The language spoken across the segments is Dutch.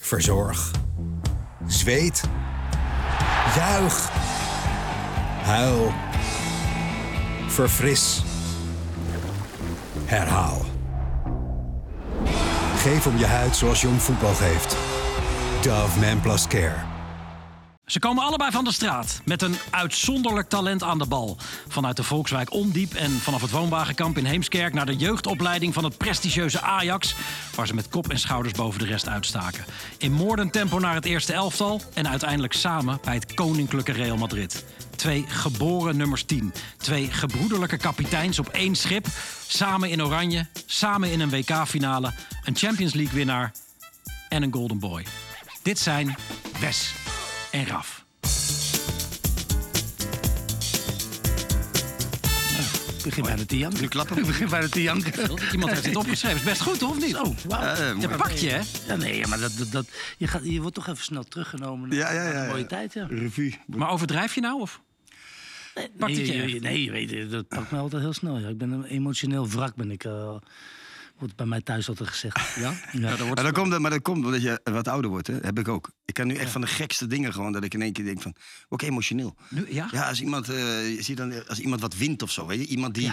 Verzorg. Zweet. Juich. Huil. Verfris. Herhaal. Geef om je huid zoals jong voetbal geeft. Dove Man Plus Care. Ze komen allebei van de straat, met een uitzonderlijk talent aan de bal. Vanuit de Volkswijk Ondiep en vanaf het woonwagenkamp in Heemskerk... naar de jeugdopleiding van het prestigieuze Ajax... waar ze met kop en schouders boven de rest uitstaken. In moordend tempo naar het eerste elftal... en uiteindelijk samen bij het koninklijke Real Madrid. 2 geboren nummers 10. 2 gebroederlijke kapiteins op 1 schip. Samen in oranje, samen in een WK-finale... een Champions League-winnaar en een Golden Boy. Dit zijn Wes en Raf. Ik begin bijna te janken. Nu klappen. Ik begin bijna te janken. Iemand heeft dit opgeschreven. Is best goed, of niet? Zo, wauw. Je pakt je, hè? Ja, nee, maar je wordt toch even snel teruggenomen. Ja. Een mooie tijd, ja. Revue. Maar overdrijf je nou, of? Pakt het je echt? Nee, je weet, dat pakt me altijd heel snel. Ja. Ik ben een emotioneel wrak, ben ik... wordt bij mij thuis altijd gezegd. Ja? Maar dat komt omdat je wat ouder wordt, hè? Heb ik ook. Ik kan nu echt van de gekste dingen gewoon... dat ik in één keer denk van... ook emotioneel. Nu, ja? Ja, als iemand wat wint of zo, weet je? Iemand die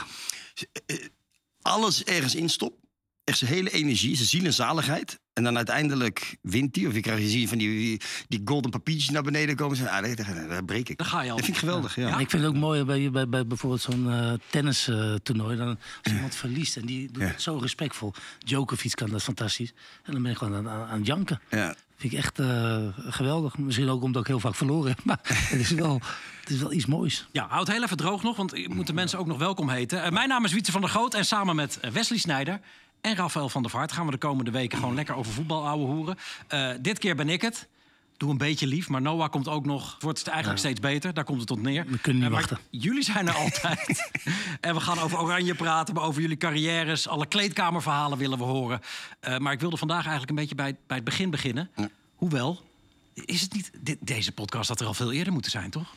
alles ergens instopt. Echt zijn hele energie, zijn ziel en zaligheid. En dan uiteindelijk wint hij. Of je krijgt zien van die golden papiertjes naar beneden komen. Daar breek ik. Dan ga je al. Dat vind ik geweldig, ja. Ik vind het ook mooi bij bijvoorbeeld zo'n tennistoernooi. Dan als iemand verliest en die doet het zo respectvol. Djokovic kan dat fantastisch. En dan ben ik gewoon aan het janken. Ja. Vind ik echt geweldig. Misschien ook omdat ik heel vaak verloren heb. Maar het is wel iets moois. Ja, houd heel even droog nog, want je moet de mensen ook nog welkom heten. Mijn naam is Wietse van der Goot en samen met Wesley Sneijder en Rafael van der Vaart gaan we de komende weken gewoon lekker over voetbal ouwe hoeren. Dit keer ben ik het. Doe een beetje lief, maar Noah komt ook nog. Het wordt eigenlijk steeds beter, daar komt het op neer. We kunnen niet wachten. Jullie zijn er altijd. En we gaan over Oranje praten, maar over jullie carrières. Alle kleedkamerverhalen willen we horen. Maar ik wilde vandaag eigenlijk een beetje bij het begin beginnen. Ja. Hoewel, is het niet... Deze podcast had er al veel eerder moeten zijn, toch?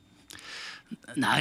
Nou,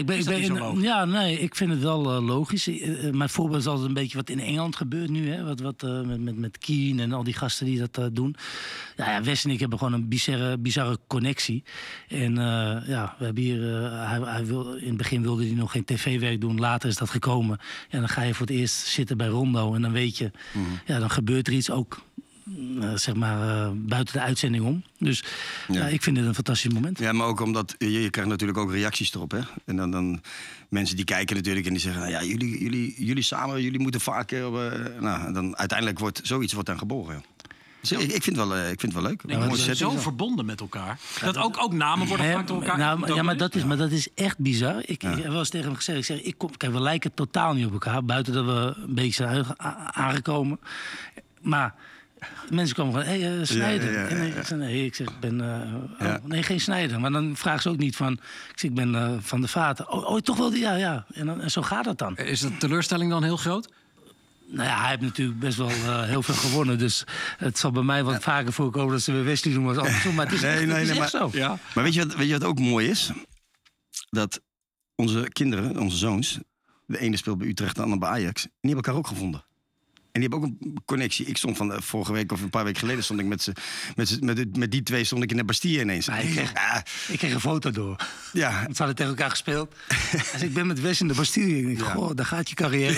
ik vind het wel logisch. Mijn voorbeeld is altijd een beetje wat in Engeland gebeurt nu. Hè? Met Keane en al die gasten die dat doen. Ja, Wes en ik hebben gewoon een bizarre connectie. En we hebben hier... in het begin wilde hij nog geen tv-werk doen. Later is dat gekomen. En dan ga je voor het eerst zitten bij Rondo. En dan weet je, dan gebeurt er iets ook... buiten de uitzending om. Dus ik vind het een fantastisch moment. Ja, maar ook omdat je krijgt natuurlijk ook reacties erop. Hè? En dan mensen die kijken natuurlijk en die zeggen... Nou ja, jullie samen, jullie moeten vaker... dan uiteindelijk wordt zoiets dan geboren. Ja. Dus ik vind het wel leuk. We zijn zo verbonden met elkaar. Dat ook namen worden vaak door elkaar. Maar dat is echt bizar. Ik heb wel eens tegen hem gezegd... Kijk, we lijken totaal niet op elkaar. Buiten dat we een beetje zijn aangekomen. Maar... mensen komen gewoon, Sneijder. Ik zeg, ik ben... geen Sneijder. Maar dan vragen ze ook niet van... ik ben Van der Vaart. Oh, toch wel? Ja. En zo gaat het dan. Is de teleurstelling dan heel groot? Nou ja, hij heeft natuurlijk best wel heel veel gewonnen. Dus het zal bij mij wat vaker voorkomen... dat ze weer Wesley doen als andersom. Maar het is echt zo. Ja. Maar weet je wat ook mooi is? Dat onze kinderen, onze zoons... de ene speelt bij Utrecht, de andere bij Ajax... die hebben elkaar ook gevonden. En die hebben ook een connectie. Ik stond van vorige week of een paar weken geleden... stond ik met die twee stond ik in de Bastille ineens. Ik kreeg een foto door. Ja. Want ze hadden tegen elkaar gespeeld. Dus ik ben met Wes in de Bastille. Ik denk, goh, daar gaat je carrière.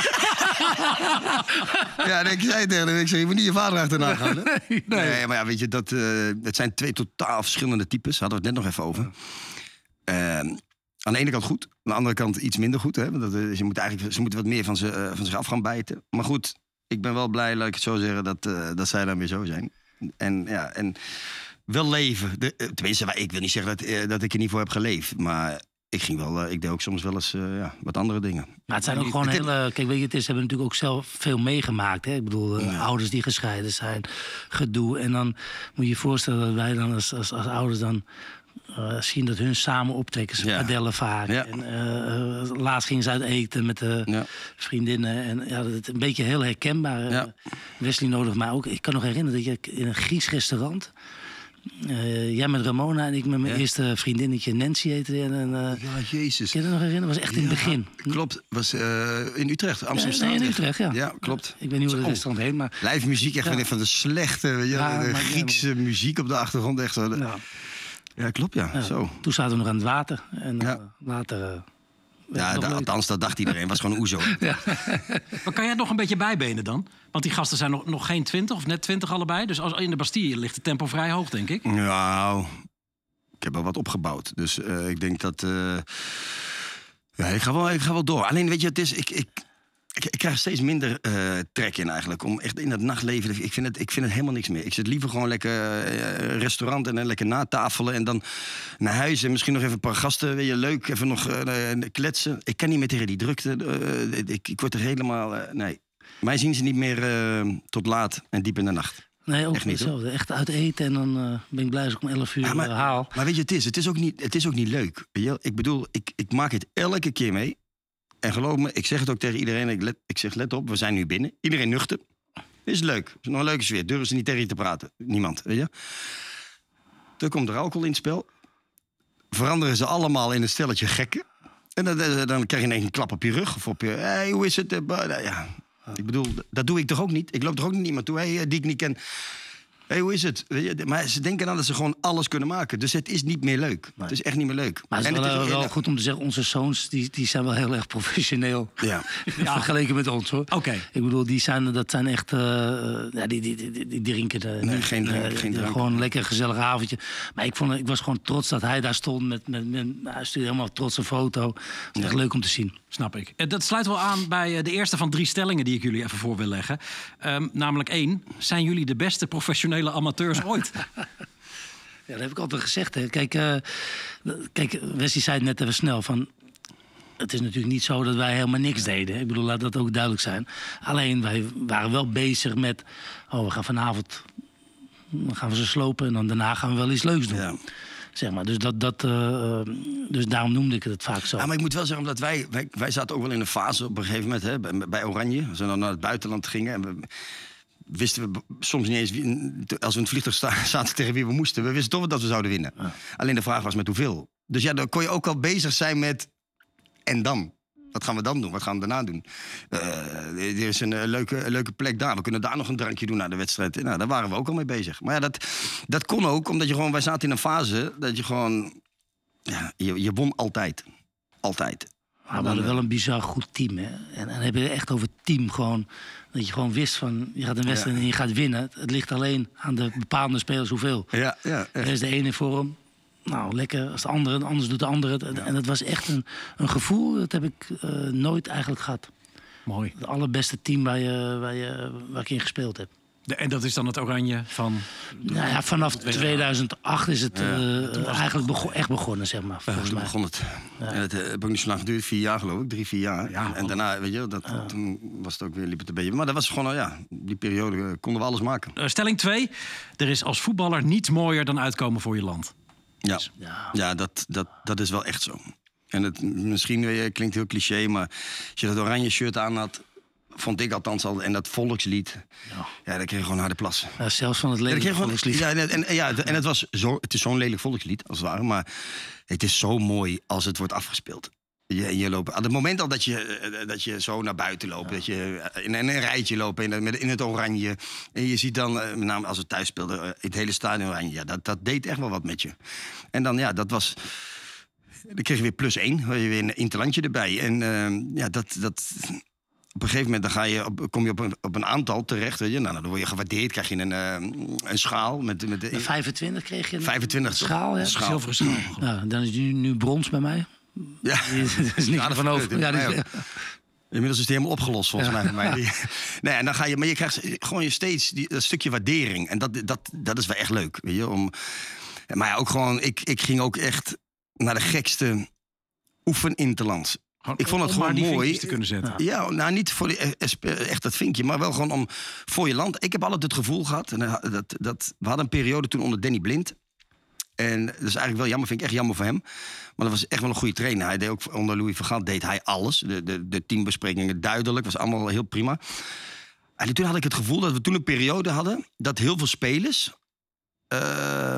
Ja, ik zei tegen hem, je moet niet je vader achterna gaan. Hè? Nee, maar ja, weet je, het zijn 2 totaal verschillende types. Daar hadden we het net nog even over. Aan de ene kant goed, aan de andere kant iets minder goed. Hè? Ze moeten wat meer van zich af gaan bijten. Maar goed, ik ben wel blij, laat ik het zo zeggen, dat zij dan weer zo zijn. En wel leven. Tenminste, ik wil niet zeggen dat ik er niet voor heb geleefd. Maar ik deed ook soms wel eens wat andere dingen. Maar het zijn ook gewoon hele... Kijk, weet je, ze hebben natuurlijk ook zelf veel meegemaakt. Hè? Ik bedoel, ouders die gescheiden zijn, gedoe. En dan moet je je voorstellen dat wij dan als ouders dan... zien dat hun samen optrekken. Ze padellen vaak. Ja. En, laatst gingen ze uit eten met de vriendinnen. En dat is een beetje heel herkenbaar. Wesley nodigt mij ook. Ik kan nog herinneren dat je in een Grieks restaurant... Jij met Ramona en ik met mijn eerste vriendinnetje Nancy heette. Ja, jezus. Kun je dat nog herinneren? Dat was echt in het begin. Klopt. Was in Utrecht, Amsterdam. Nee, in Utrecht, ja. Ja, klopt. Ik weet niet hoe het restaurant heet, maar... Live muziek, echt van de slechte, Griekse muziek op de achtergrond. Echt zo. Ja, klopt, ja. Zo. Toen zaten we nog aan het water. En later... althans, dat dacht iedereen. Was gewoon oezo. Ja. Maar kan jij het nog een beetje bijbenen dan? Want die gasten zijn nog geen 20 of net 20 allebei. Dus in de Bastille ligt het tempo vrij hoog, denk ik. Nou, ik heb wel wat opgebouwd. Dus ik denk dat... ik ga wel door. Alleen, weet je, het is... Ik krijg steeds minder trek in eigenlijk. Om echt in het nachtleven... Ik vind het helemaal niks meer. Ik zit liever gewoon lekker restaurant en dan lekker natafelen. En dan naar huis en misschien nog even een paar gasten. Weet je, leuk, even nog kletsen. Ik kan niet meer tegen die drukte. Ik word er helemaal... nee. Mij zien ze niet meer tot laat en diep in de nacht. Nee, ook echt niet hetzelfde. Echt uit eten en dan ben ik blij als ik om 11 uur haal. Maar weet je, het is ook niet leuk. Weet je? Ik bedoel, ik maak het elke keer mee. En geloof me, ik zeg het ook tegen iedereen. Ik zeg, let op, we zijn nu binnen. Iedereen nuchter. Is leuk. Is nog een leuke sfeer. Durven ze niet tegen je te praten. Niemand, weet je. Dan komt er alcohol in het spel. Veranderen ze allemaal in een stelletje gekken. En dan krijg je ineens een klap op je rug. Of op je, hey, hoe is het? Ja. Ik bedoel, dat doe ik toch ook niet? Ik loop toch ook niet iemand toe, die ik niet ken. Hey, hoe is het? Maar ze denken dan dat ze gewoon alles kunnen maken. Dus het is niet meer leuk. Nee. Het is echt niet meer leuk. Maar het is wel goed om te zeggen, onze zoons die zijn wel heel erg professioneel. Ja. Vergeleken met ons, hoor. Okay. Ik bedoel, dat zijn echt... die drinken niet. Geen drank. Gewoon een lekker gezellig avondje. Maar ik was gewoon trots dat hij daar stond. Hij stuurde helemaal trots een foto. Het is echt leuk om te zien. Snap ik. Dat sluit wel aan bij de eerste van 3 stellingen die ik jullie even voor wil leggen. Namelijk 1. Zijn jullie de beste professionele amateurs ooit? Ja, dat heb ik altijd gezegd. Hè. Kijk, Wesley zei het net even snel van... Het is natuurlijk niet zo dat wij helemaal niks deden. Ik bedoel, laat dat ook duidelijk zijn. Alleen, wij waren wel bezig met... we gaan vanavond... Dan gaan we ze slopen en dan daarna gaan we wel iets leuks doen. Ja. Zeg maar. Dus daarom noemde ik het vaak zo. Ja, maar ik moet wel zeggen, omdat wij zaten ook wel in een fase op een gegeven moment... Hè, bij Oranje, als we dan naar het buitenland gingen... En wisten we soms niet eens, als we in het vliegtuig zaten tegen wie we moesten... we wisten toch wel dat we zouden winnen. Ja. Alleen de vraag was met hoeveel. Dus ja, dan kon je ook al bezig zijn met... En dan? Wat gaan we dan doen? Wat gaan we daarna doen? Er is een leuke plek daar. We kunnen daar nog een drankje doen na de wedstrijd. Nou, daar waren we ook al mee bezig. Maar ja, dat kon ook, omdat wij zaten in een fase... dat je gewoon... Ja, je won altijd. Altijd. Maar we hadden wel een bizar goed team, hè? En dan heb je echt over team gewoon... Dat je gewoon wist van, je gaat een wedstrijd en je gaat winnen. Het ligt alleen aan de bepaalde spelers hoeveel. Ja. Er is de ene vorm. Nou, lekker. Als de andere, anders doet de andere. Ja. En dat was echt een gevoel, dat heb ik nooit eigenlijk gehad. Mooi. Het allerbeste team waar ik in gespeeld heb. En dat is dan het Oranje van... Nou ja, vanaf 2008 is het eigenlijk echt begonnen, zeg maar. Volgens mij begon het. Ja. En het heb ook niet zo lang geduurd, 4 jaar geloof ik, 3-4 jaar. Ja, en daarna, weet je, toen was het ook weer, liep het een beetje. Maar dat was gewoon, die periode konden we alles maken. Stelling 2, er is als voetballer niets mooier dan uitkomen voor je land. Ja, dat is wel echt zo. En het misschien klinkt heel cliché, maar als je dat oranje shirt aan had... Vond ik althans al. En dat volkslied. Ja, daar kreeg je gewoon harde plassen. Ja, zelfs van het lelijke volkslied. En het is zo'n lelijk volkslied, als het ware. Maar het is zo mooi als het wordt afgespeeld. Je loopt, aan het moment al dat je zo naar buiten loopt. Dat je in een rijtje loopt in het oranje. En je ziet dan, met name als we thuis speelden, het hele stadion oranje. Ja, dat deed echt wel wat met je. En dan, dat was... Dan kreeg je weer +1. Weer een interlandje erbij. En dat op een gegeven moment kom je op een aantal terecht. Weet je? Nou, dan word je gewaardeerd. Krijg je een schaal. Met 25 kreeg je 25 schaal, ja? Zilveren schaal. Nou, dan is nu brons bij mij. Ja, dat is niet van over. Inmiddels is het helemaal opgelost volgens mij. Nee, en dan ga je, maar je krijgt gewoon steeds dat stukje waardering. En dat is wel echt leuk. Weet je? Maar ja, ook gewoon, ik ging ook echt naar de gekste oefeninterlands. Ik vond het gewoon mooi. Te kunnen zetten. Ja, nou niet voor echt dat vinkje, maar wel gewoon om voor je land. Ik heb altijd het gevoel gehad, en we hadden een periode toen onder Danny Blind. En dat is eigenlijk wel jammer, vind ik echt jammer voor hem. Maar dat was echt wel een goede trainer. Hij deed ook onder Louis van Gaal deed hij alles. De teambesprekingen duidelijk, was allemaal heel prima. En toen had ik het gevoel dat we toen een periode hadden dat heel veel spelers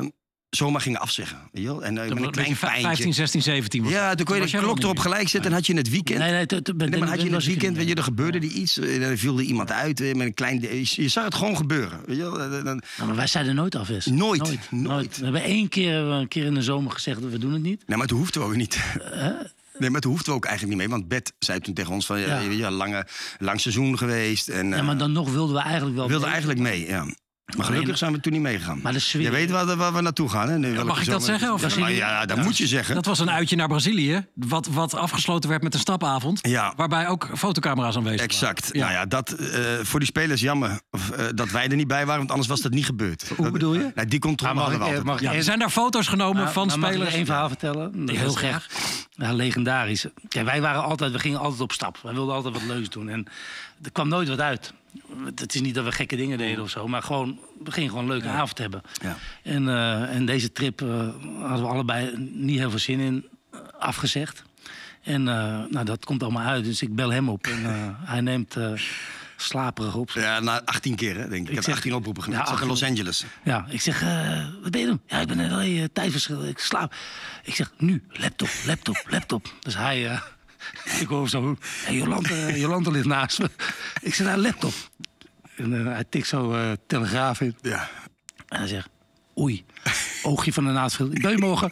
zomaar gingen afzeggen. Weet je wel? En met een klein pijntje. 15, 16, 17 was Ja, toen kon je de klok erop gelijk zetten en had je in het weekend. Nee, maar had je in het weekend, weet je, er gebeurde die iets. En dan viel er iemand uit met een klein... Je zag het gewoon gebeuren. Weet je wel? Nou, maar wij zeiden nooit af, Wes. Nooit. We hebben een keer in de zomer gezegd, we doen het niet. Nee, maar toen hoefden we ook niet. Nee, maar toen hoefden we ook eigenlijk niet mee. Want Bert zei toen tegen ons van, lang seizoen geweest. En, ja, maar dan nog wilden we eigenlijk wel wilden eigenlijk mee, ja. Maar gelukkig zijn we toen niet meegegaan. Maar de sfeer... Je weet waar we naartoe gaan, hè? Mag ik dat zeggen? Of? Ja, dat moet je zeggen. Dat was een uitje naar Brazilië, wat afgesloten werd met een stapavond. Ja. Waarbij ook fotocamera's aanwezig waren. Exact. Ja. Nou ja, dat voor die spelers jammer dat wij er niet bij waren, want anders was dat niet gebeurd. Hoe bedoel je? Nou, die controle hadden we altijd. Er zijn daar foto's genomen van spelers. Mag ik één verhaal vertellen? Heel graag. Ja, legendarisch. Kijk, we gingen altijd op stap. Wij wilden altijd wat leuks doen. En er kwam nooit wat uit. Het is niet dat we gekke dingen deden of zo, maar we gingen gewoon een leuke avond hebben. Ja. En deze trip hadden we allebei niet heel veel zin in, afgezegd. En dat komt allemaal uit, dus ik bel hem op en hij neemt slaperig op. Ja, na 18 keer, hè, denk ik. Ik heb 18 oproepen gedaan. Ja, ik zag in Los Angeles. Ja, ik zeg, wat ben je doen? Ja, ik ben een tijdverschil, ik slaap. Ik zeg, nu, laptop. Dus hij... Ik hoor zo, hey, Jolante ligt naast me. Ik zeg, laptop. En hij tikt zo Telegraaf in. Ja. En hij zegt, oei, oogje van de naadveld. Ik bel je morgen.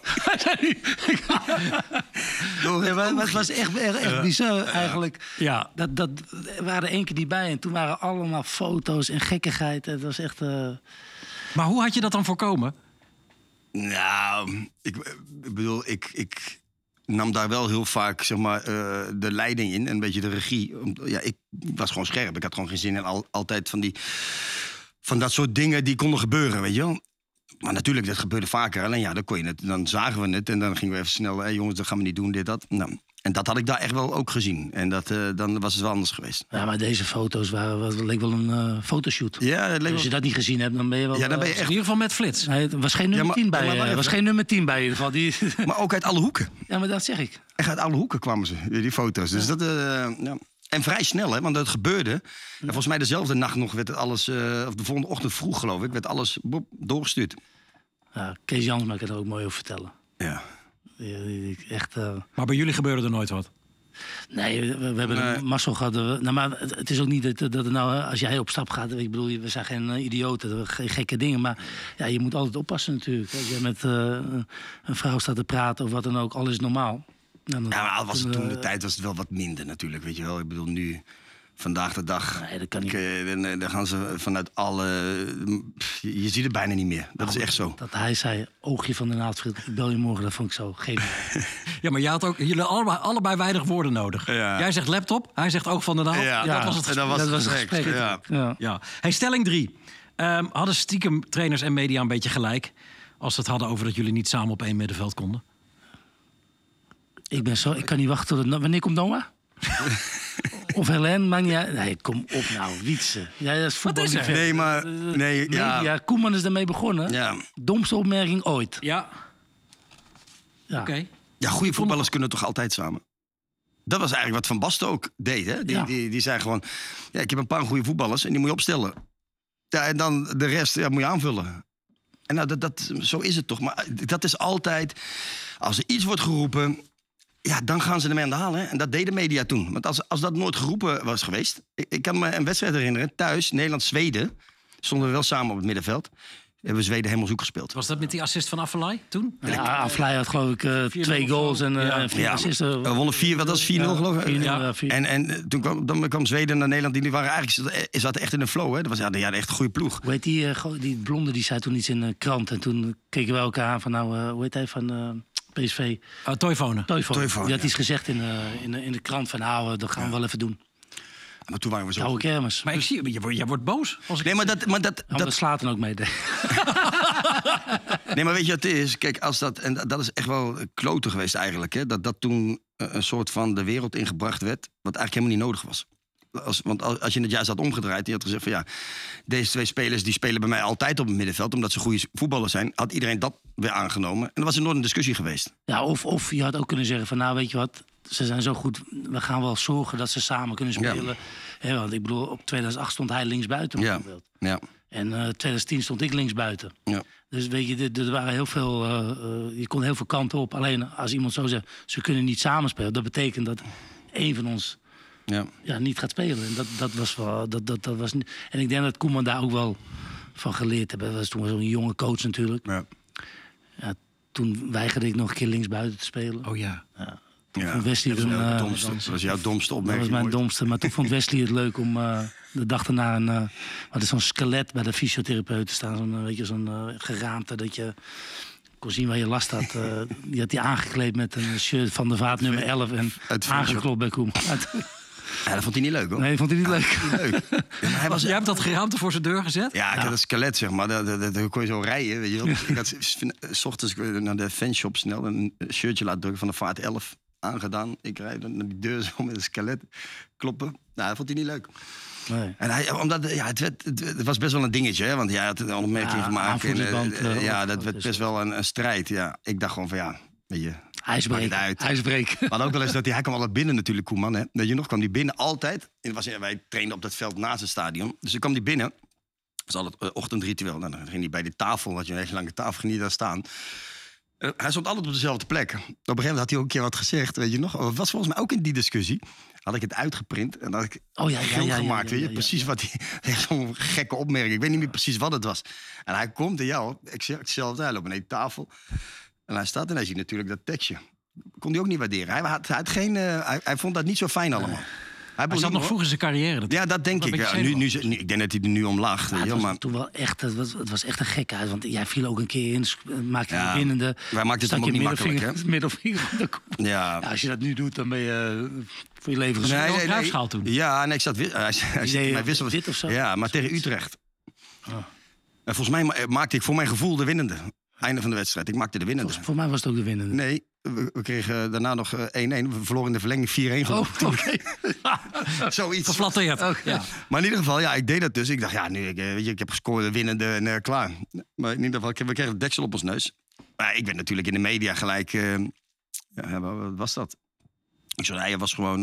Het was echt bizar eigenlijk. Ja. Dat waren er één keer die bij. En toen waren allemaal foto's en gekkigheid. Het was echt... Maar hoe had je dat dan voorkomen? Nou, ik bedoel, ik nam daar wel heel vaak, zeg maar, de leiding in en een beetje de regie. Ja, ik was gewoon scherp. Ik had gewoon geen zin in altijd van dat soort dingen die konden gebeuren, weet je wel. Maar natuurlijk, dat gebeurde vaker. Alleen ja, dan zagen we het en dan gingen we even snel... jongens, dat gaan we niet doen, dit, dat. Nou, en dat had ik daar echt wel ook gezien. En dan was het wel anders geweest. Ja, maar deze foto's leek wel een fotoshoot. Ja, als je dat niet gezien hebt, dan ben je wel... Ja, dan ben je echt... In ieder geval met flits. Nee, het was geen nummer 10 bij. Het was geen nummer 10 bij in ieder geval. Maar ook uit alle hoeken. Ja, maar dat zeg ik. Echt uit alle hoeken kwamen ze, die foto's. Dus dat... ja. En vrij snel, hè, want dat gebeurde. En volgens mij dezelfde nacht nog werd het alles... of de volgende ochtend vroeg, geloof ik, werd alles doorgestuurd. Ja, Kees Jansma kan er ook mooi over vertellen. Ja. Echt, Maar bij jullie gebeurde er nooit wat? Nee, we hebben een mazzel gehad. Nou, maar het is ook niet dat het nou, als jij op stap gaat... Ik bedoel, we zijn geen idioten, geen gekke dingen. Maar ja, je moet altijd oppassen natuurlijk. Als je met een vrouw staat te praten of wat dan ook, alles is normaal. Nou, maar was het toen de tijd was het wel wat minder natuurlijk, weet je wel. Ik bedoel, nu... Vandaag de dag, nee, dat kan niet. Dan gaan ze vanuit alle... Je ziet het bijna niet meer. Dat is echt zo. Dat hij zei, oogje van de naaldvriend, ik bel je morgen, dat vond ik zo. Ja, maar jullie allebei weinig woorden nodig. Ja. Jij zegt laptop, hij zegt oog van de naald. Ja. Dat was het gesprek. Dat was het gesprek. Ja. Hey, stelling 3. Hadden stiekem trainers en media een beetje gelijk... als ze het hadden over dat jullie niet samen op één middenveld konden? Ik kan niet wachten tot... Wanneer komt Noah? Of Helen, maakt niet uit. Nee, kom op nou, Wietse. Ja, dat is voetbal. Wat is er? Nee, maar... Nee, ja, Koeman is daarmee begonnen. Ja. Domste opmerking ooit. Ja. Oké. Ja, goede voetballers kunnen toch altijd samen? Dat was eigenlijk wat Van Basten ook deed, hè? Die zei gewoon... Ja, ik heb een paar goede voetballers en die moet je opstellen. Ja, en dan de rest moet je aanvullen. En nou, zo is het toch. Maar dat is altijd... Als er iets wordt geroepen... Ja, dan gaan ze ermee aan de haal. Hè? En dat deed de media toen. Want als dat nooit geroepen was geweest... Ik kan me een wedstrijd herinneren. Thuis, Nederland-Zweden. Stonden we wel samen op het middenveld. Hebben we Zweden helemaal zoek gespeeld. Was dat met die assist van Afellay toen? Ja, Afellay had geloof ik 2 goals en 4 assists. We wonnen 4, wat was 4-0 geloof ik? Ja. En toen kwam Zweden naar Nederland. Die waren eigenlijk, zaten echt in een flow. Hè? Dat was echt een goede ploeg. Hoe heet die blonde, die zei toen iets in de krant. En toen keken we elkaar aan van hoe heet hij van... PSV. Toivonen. Die had iets gezegd in de krant van dat gaan we wel even doen. Maar toen waren we zo. Oude kermis. Maar ik zie jij wordt boos. Nee, maar dat slaat dan ook mee. Nee, maar weet je wat het is? Kijk, en dat is echt wel kloten geweest eigenlijk. Hè? Dat toen een soort van de wereld ingebracht werd, wat eigenlijk helemaal niet nodig was. Want als je het juist had omgedraaid... die had gezegd van deze 2 spelers die spelen bij mij altijd op het middenveld... omdat ze goede voetballers zijn... had iedereen dat weer aangenomen. En dan was er nooit een discussie geweest. Ja, of je had ook kunnen zeggen van... weet je wat, ze zijn zo goed... we gaan wel zorgen dat ze samen kunnen spelen. Ja, want ik bedoel, op 2008 stond hij linksbuiten bijvoorbeeld. Ja. En 2010 stond ik linksbuiten. Ja. Dus weet je, er waren heel veel... je kon heel veel kanten op. Alleen als iemand zo zegt, ze kunnen niet samenspelen. Dat betekent dat één van ons niet gaat spelen. En dat was wel... Dat was niet... En ik denk dat Koeman daar ook wel van geleerd heeft. Dat was toen zo'n jonge coach natuurlijk. Ja. Ja, toen weigerde ik nog een keer linksbuiten te spelen. Oh ja. Vond Wesley dat was jouw domste opmerking. Dat was mijn domste. Maar toen vond Wesley het leuk om de dag erna wat is zo'n skelet bij de fysiotherapeut te staan. Zo'n geraamte dat je kon zien waar je last had. Die had hij aangekleed met een shirt van de Vaart nummer 11 en aangeklopt bij Koeman. Ja, dat vond hij niet leuk, hoor. Nee, dat vond hij niet leuk. Ja, jij hebt dat geraamte voor zijn deur gezet? Ja, ik had een skelet, zeg maar. Daar kon je zo rijden, weet je wel. Ik had 's ochtends naar de fanshop snel een shirtje laten drukken van de Vaart 11 aangedaan. Ik rijd naar die deur zo met een skelet kloppen. Nou, dat vond hij niet leuk. Nee. En omdat het was best wel een dingetje, hè? Want hij had een opmerking gemaakt. Dat werd best wel een strijd. Ja, ik dacht gewoon van weet je. IJsbreek. Maar ook wel eens dat hij kwam altijd binnen natuurlijk, Koeman. Hè? Dat je nog kwam die binnen altijd. Wij trainden op dat veld naast het stadion. Dus dan kwam die binnen. Dat was altijd ochtendritueel. Nou, dan ging hij bij die tafel, had je een hele lange tafel, ging hij daar staan. Hij stond altijd op dezelfde plek. Op een gegeven moment had hij ook een keer wat gezegd, weet je nog. Dat was volgens mij ook in die discussie. Had ik het uitgeprint en had ik gemaakt, weet je. Precies wat hij... Zo'n gekke opmerking. Ik weet niet meer precies wat het was. En hij komt en ik zeg hetzelfde. Hij loopt naar die tafel. En hij staat en hij ziet natuurlijk dat tekstje. Kon hij ook niet waarderen. Hij vond dat niet zo fijn allemaal. Hij zat nog vroeg in zijn carrière. Ja, dat denk ik. Ja, ik denk dat hij er nu om lacht. Ja, het was toen wel echt, het was echt een gekheid. Want jij viel ook een keer in, maakte je binnende. Wij maakten het hem ook niet makkelijk, hè? Middelvinger op de kop. Ja. Als je dat nu doet, dan ben je voor je leven geschaald. Nee, toen. Ja, en ik zat hij wisselde dit of zo. Ja, maar tegen Utrecht. En volgens mij maakte ik voor mijn gevoel de winnende. Einde van de wedstrijd. Ik maakte de winnende. Voor mij was het ook de winnende. Nee, we kregen daarna nog 1-1. We verloren in de verlenging 4-1 geloof ik. Oké. Zoiets. Geflatteerd. Ja. Maar in ieder geval, ik deed dat dus. Ik dacht, ik heb gescoord, de winnende en klaar. Maar in ieder geval, we kregen het deksel op ons neus. Maar ik ben natuurlijk in de media gelijk... wat was dat? Ik zei, hij was gewoon...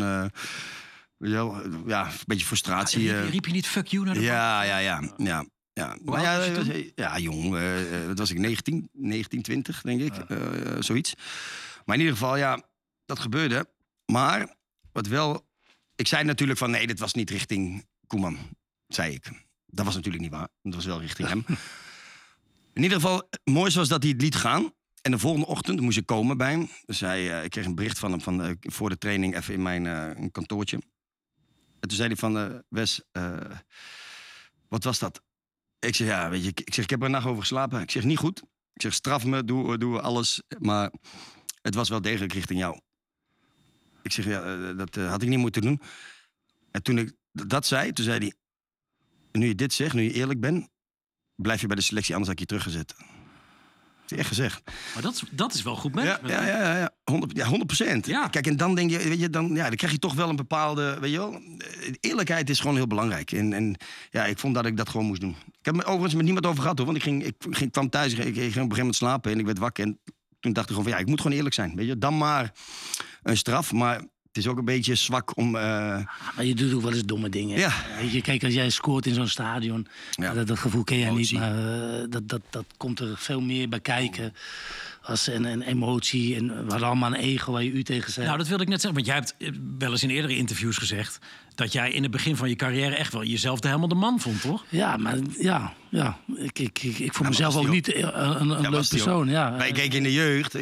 een beetje frustratie. Riep je niet fuck you naar de Ja. Ja, jong. Wat was ik? 19, 20, denk ik. Zoiets. Maar in ieder geval, dat gebeurde. Maar, wat wel... Ik zei natuurlijk van, nee, dit was niet richting Koeman. Zei ik. Dat was natuurlijk niet waar. Dat was wel richting hem. In ieder geval, het mooiste was dat hij het liet gaan. En de volgende ochtend moest ik komen bij hem. Dus ik kreeg een bericht van hem voor de training even in mijn kantoortje. En toen zei hij van, Wes, wat was dat? Ik zeg, weet je, ik heb er een nacht over geslapen. Ik zeg, niet goed. Ik zeg, straf me, doe alles. Maar het was wel degelijk richting jou. Ik zeg, dat had ik niet moeten doen. En toen ik dat zei, toen zei hij... Nu je dit zegt, nu je eerlijk bent... blijf je bij de selectie, anders had ik je teruggezet. Dat heeft hij echt gezegd. Maar dat is wel goed management. Ja, 100%. Ja. Kijk, en dan denk je, weet je, dan krijg je toch wel een bepaalde, weet je wel. Eerlijkheid is gewoon heel belangrijk. En ik vond dat ik dat gewoon moest doen. Ik heb overigens met niemand over gehad, hoor. Want ik kwam thuis, ik ging op een gegeven moment slapen en ik werd wakker. En toen dacht ik gewoon van, ik moet gewoon eerlijk zijn. Weet je, dan maar een straf, maar... Het is ook een beetje zwak om... Maar je doet ook wel eens domme dingen. Ja. Weet je, kijk, als jij scoort in zo'n stadion... Dat gevoel ken jij niet, maar dat komt er veel meer bij kijken... als een emotie. En we hadden allemaal een ego waar je u tegen zei. Nou, dat wilde ik net zeggen. Want jij hebt wel eens in eerdere interviews gezegd... dat jij in het begin van je carrière echt wel jezelf helemaal de man vond, toch? Ja, maar ja. Ik vond mezelf ook niet een leuk persoon. Ja. Wij keken in de jeugd.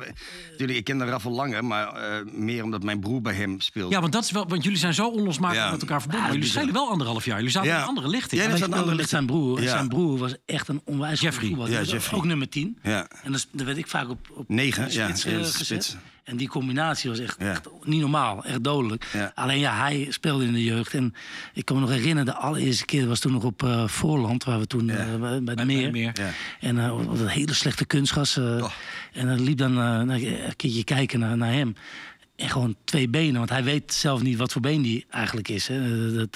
Ik kende Raffel langer, maar meer omdat mijn broer bij hem speelde. Ja, want dat is wel, want jullie zijn zo onlosmakelijk met elkaar verbonden. Jullie schelen wel 1,5 jaar. Jullie zaten in een andere lichting. Jij zat andere met zijn broer. Ja. Zijn broer was echt een onwijs Jeffrey. Jeffrey. Ook nummer 10. Ja. En dan werd ik vaak op 9 gezet. Spits. En die combinatie was echt niet normaal, echt dodelijk. Ja. Alleen hij speelde in de jeugd. En ik kan me nog herinneren, de allereerste keer was toen nog op Voorland, waar we toen bij het meer. Ja. En op dat hele slechte kunstgas. En dan liep dan een keertje kijken naar hem. En gewoon 2 benen, want hij weet zelf niet wat voor been die eigenlijk is. Hè.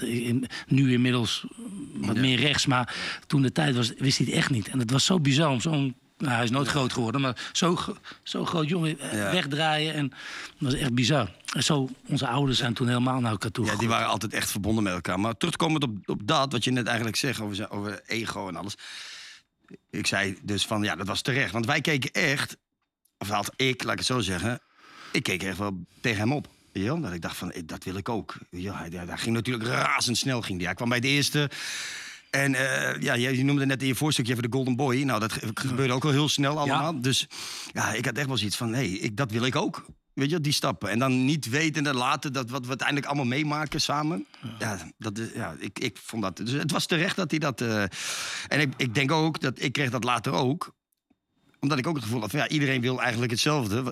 Nu inmiddels wat meer rechts, maar toen de tijd was, wist hij het echt niet. En het was zo bizar om zo'n... Nou, hij is nooit groot geworden, maar zo groot jongen wegdraaien. En dat was echt bizar. En zo, onze ouders zijn toen helemaal naar elkaar toe gegroeid. Die waren altijd echt verbonden met elkaar. Maar terugkomend op dat, wat je net eigenlijk zegt over ego en alles. Ik zei dus van, ja, dat was terecht. Want wij keken echt, of laat ik het zo zeggen... Ik keek echt wel tegen hem op. Weet je wel? Dat ik dacht van, dat wil ik ook. Ja, hij ging natuurlijk razendsnel. Hij kwam bij de eerste... En je noemde net in je voorstukje even de Golden Boy. Nou, dat gebeurde ook wel heel snel allemaal. Ja. Dus ja, ik had echt wel zoiets van, dat wil ik ook. Weet je, die stappen. En dan niet weten en laten dat wat we uiteindelijk allemaal meemaken samen. Ik vond dat... Dus het was terecht dat hij dat... En ik denk ook dat ik kreeg dat later ook. Omdat ik ook het gevoel had van, iedereen wil eigenlijk hetzelfde...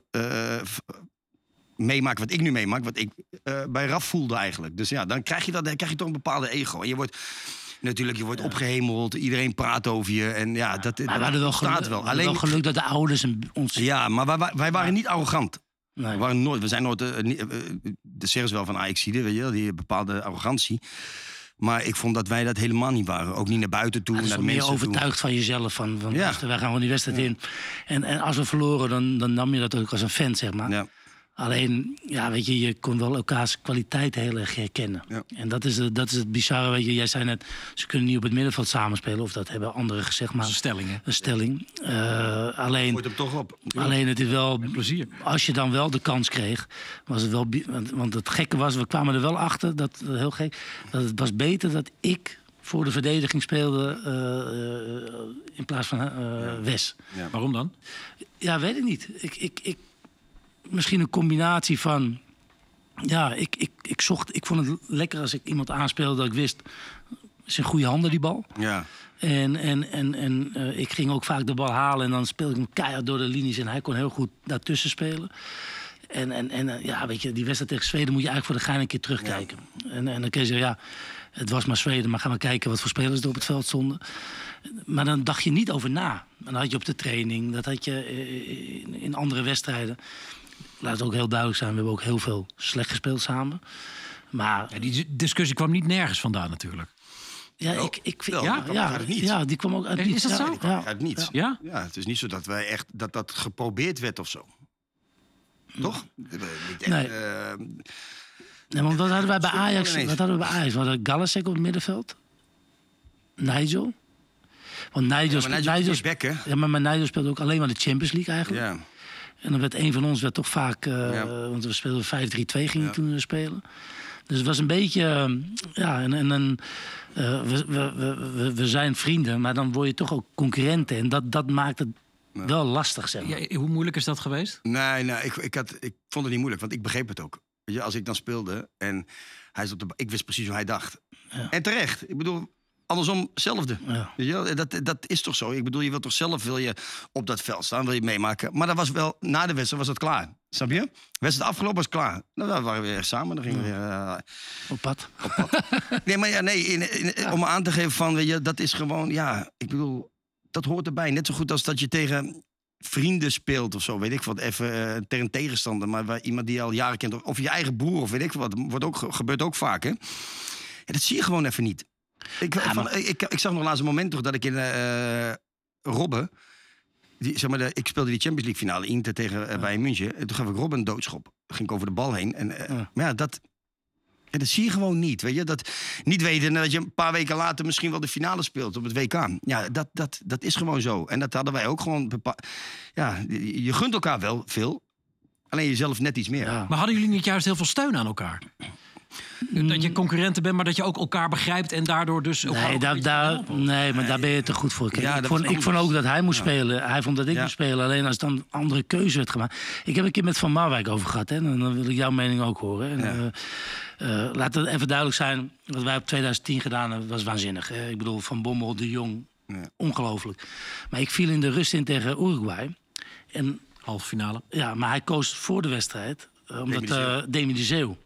meemaken wat ik nu meemaak. Wat ik bij Raf voelde eigenlijk. Dus ja, dan krijg je toch een bepaalde ego. En je wordt opgehemeld, iedereen praat over je. En ja, dat staat wel. Alleen geluk dat de ouders ons... Ja, maar wij waren niet arrogant. Nee. We zijn nooit... de zeggen ze wel van Ajaxide, weet je, die bepaalde arrogantie. Maar ik vond dat wij dat helemaal niet waren. Ook niet naar buiten toe, naar de mensen toe. Meer overtuigd van jezelf. Van wij gaan gewoon die wedstrijd in. En als we verloren, dan nam je dat ook als een fan, zeg maar. Ja. Alleen, weet je kon wel elkaars kwaliteit heel erg herkennen. Ja. En dat is het bizarre, weet je. Jij zei net, ze kunnen niet op het middenveld samenspelen. Of dat hebben anderen gezegd. Maar dat is een stelling, hè? Een stelling. Alleen, gooit hem toch op. Alleen het is wel... Met plezier. Als je dan wel de kans kreeg, was het wel... Want het gekke was, we kwamen er wel achter, dat heel gek... dat het was beter dat ik voor de verdediging speelde in plaats van Wes. Ja. Waarom dan? Ja, weet ik niet. Misschien een combinatie van... Ja, ik vond het lekker als ik iemand aanspeelde dat ik wist... is in goede handen, die bal. Ja. En ik ging ook vaak de bal halen... en dan speelde ik hem keihard door de linies... en hij kon heel goed daartussen spelen. En weet je, die wedstrijd tegen Zweden... moet je eigenlijk voor de gein een keer terugkijken. Ja. En dan kun je zeggen, het was maar Zweden... maar ga maar kijken wat voor spelers er op het veld stonden. Maar dan dacht je niet over na. Dan had je op de training, dat had je in andere wedstrijden... Laat het ook heel duidelijk zijn, we hebben ook heel veel slecht gespeeld samen. Maar die discussie kwam niet nergens vandaan natuurlijk. Ja, ik vind... uit niets. Ja, die kwam ook uit niets. Is dat zo? Ja. Uit niets. Ja? Ja, het is niet zo dat wij echt dat geprobeerd werd of zo. Toch? Nee. Nee, want wat hadden wij bij Ajax? We hadden Galasek op het middenveld. Nigel. Want Nigel is back, hè? Ja, maar Nigel speelde ook alleen maar de Champions League eigenlijk. Ja. En dan werd een van ons toch vaak... Want we speelden 5-3-2 gingen toen spelen. Dus het was een beetje... we zijn vrienden, maar dan word je toch ook concurrenten. En dat maakt het wel lastig, zeg maar. Ja, hoe moeilijk is dat geweest? Nee, ik vond het niet moeilijk, want ik begreep het ook. Weet je, als ik dan speelde en hij zat ik wist precies hoe hij dacht. Ja. En terecht. Ik bedoel... Andersom, hetzelfde. Ja. Weet je, dat is toch zo? Ik bedoel, je wilt toch zelf op dat veld staan, wil je meemaken. Maar dat was wel, na de wedstrijd was het klaar. Snap je? De wedstrijd afgelopen was klaar. Nou, dan waren we weer samen. Dan gingen we weer... Op pad. Nee, maar om aan te geven van, weet je, dat is gewoon, ik bedoel, dat hoort erbij. Net zo goed als dat je tegen vrienden speelt of zo, weet ik wat. Even tegen een tegenstander, maar iemand die je al jaren kent. Of je eigen broer of weet ik wat. Gebeurt ook vaak, hè? En dat zie je gewoon even niet. Ik zag nog laatst een moment toch dat ik in Robben... ik speelde die Champions League finale Inter tegen Bayern München. En toen gaf ik Robben een doodschop. Ging ik over de bal heen. Maar dat zie je gewoon niet. Weet je? Dat niet weten dat je een paar weken later misschien wel de finale speelt op het WK. Ja, dat is gewoon zo. En dat hadden wij ook gewoon... je gunt elkaar wel veel. Alleen jezelf net iets meer. Ja. Maar hadden jullie niet juist heel veel steun aan elkaar? Dat je concurrenten bent, maar dat je ook elkaar begrijpt en daardoor dus... Nee, maar daar ben je te goed voor. Ik vond ook dat hij moest spelen. Hij vond dat ik moest spelen. Alleen als dan een andere keuze werd gemaakt. Ik heb een keer met Van Marwijk over gehad. Hè, en dan wil ik jouw mening ook horen. En, laat het even duidelijk zijn. Wat wij op 2010 gedaan hebben, was waanzinnig. Hè. Ik bedoel, Van Bommel, De Jong. Ongelooflijk. Maar ik viel in de rust in tegen Uruguay. En, halve finale. Ja, maar hij koos voor de wedstrijd. Omdat Demi de Zeeuw...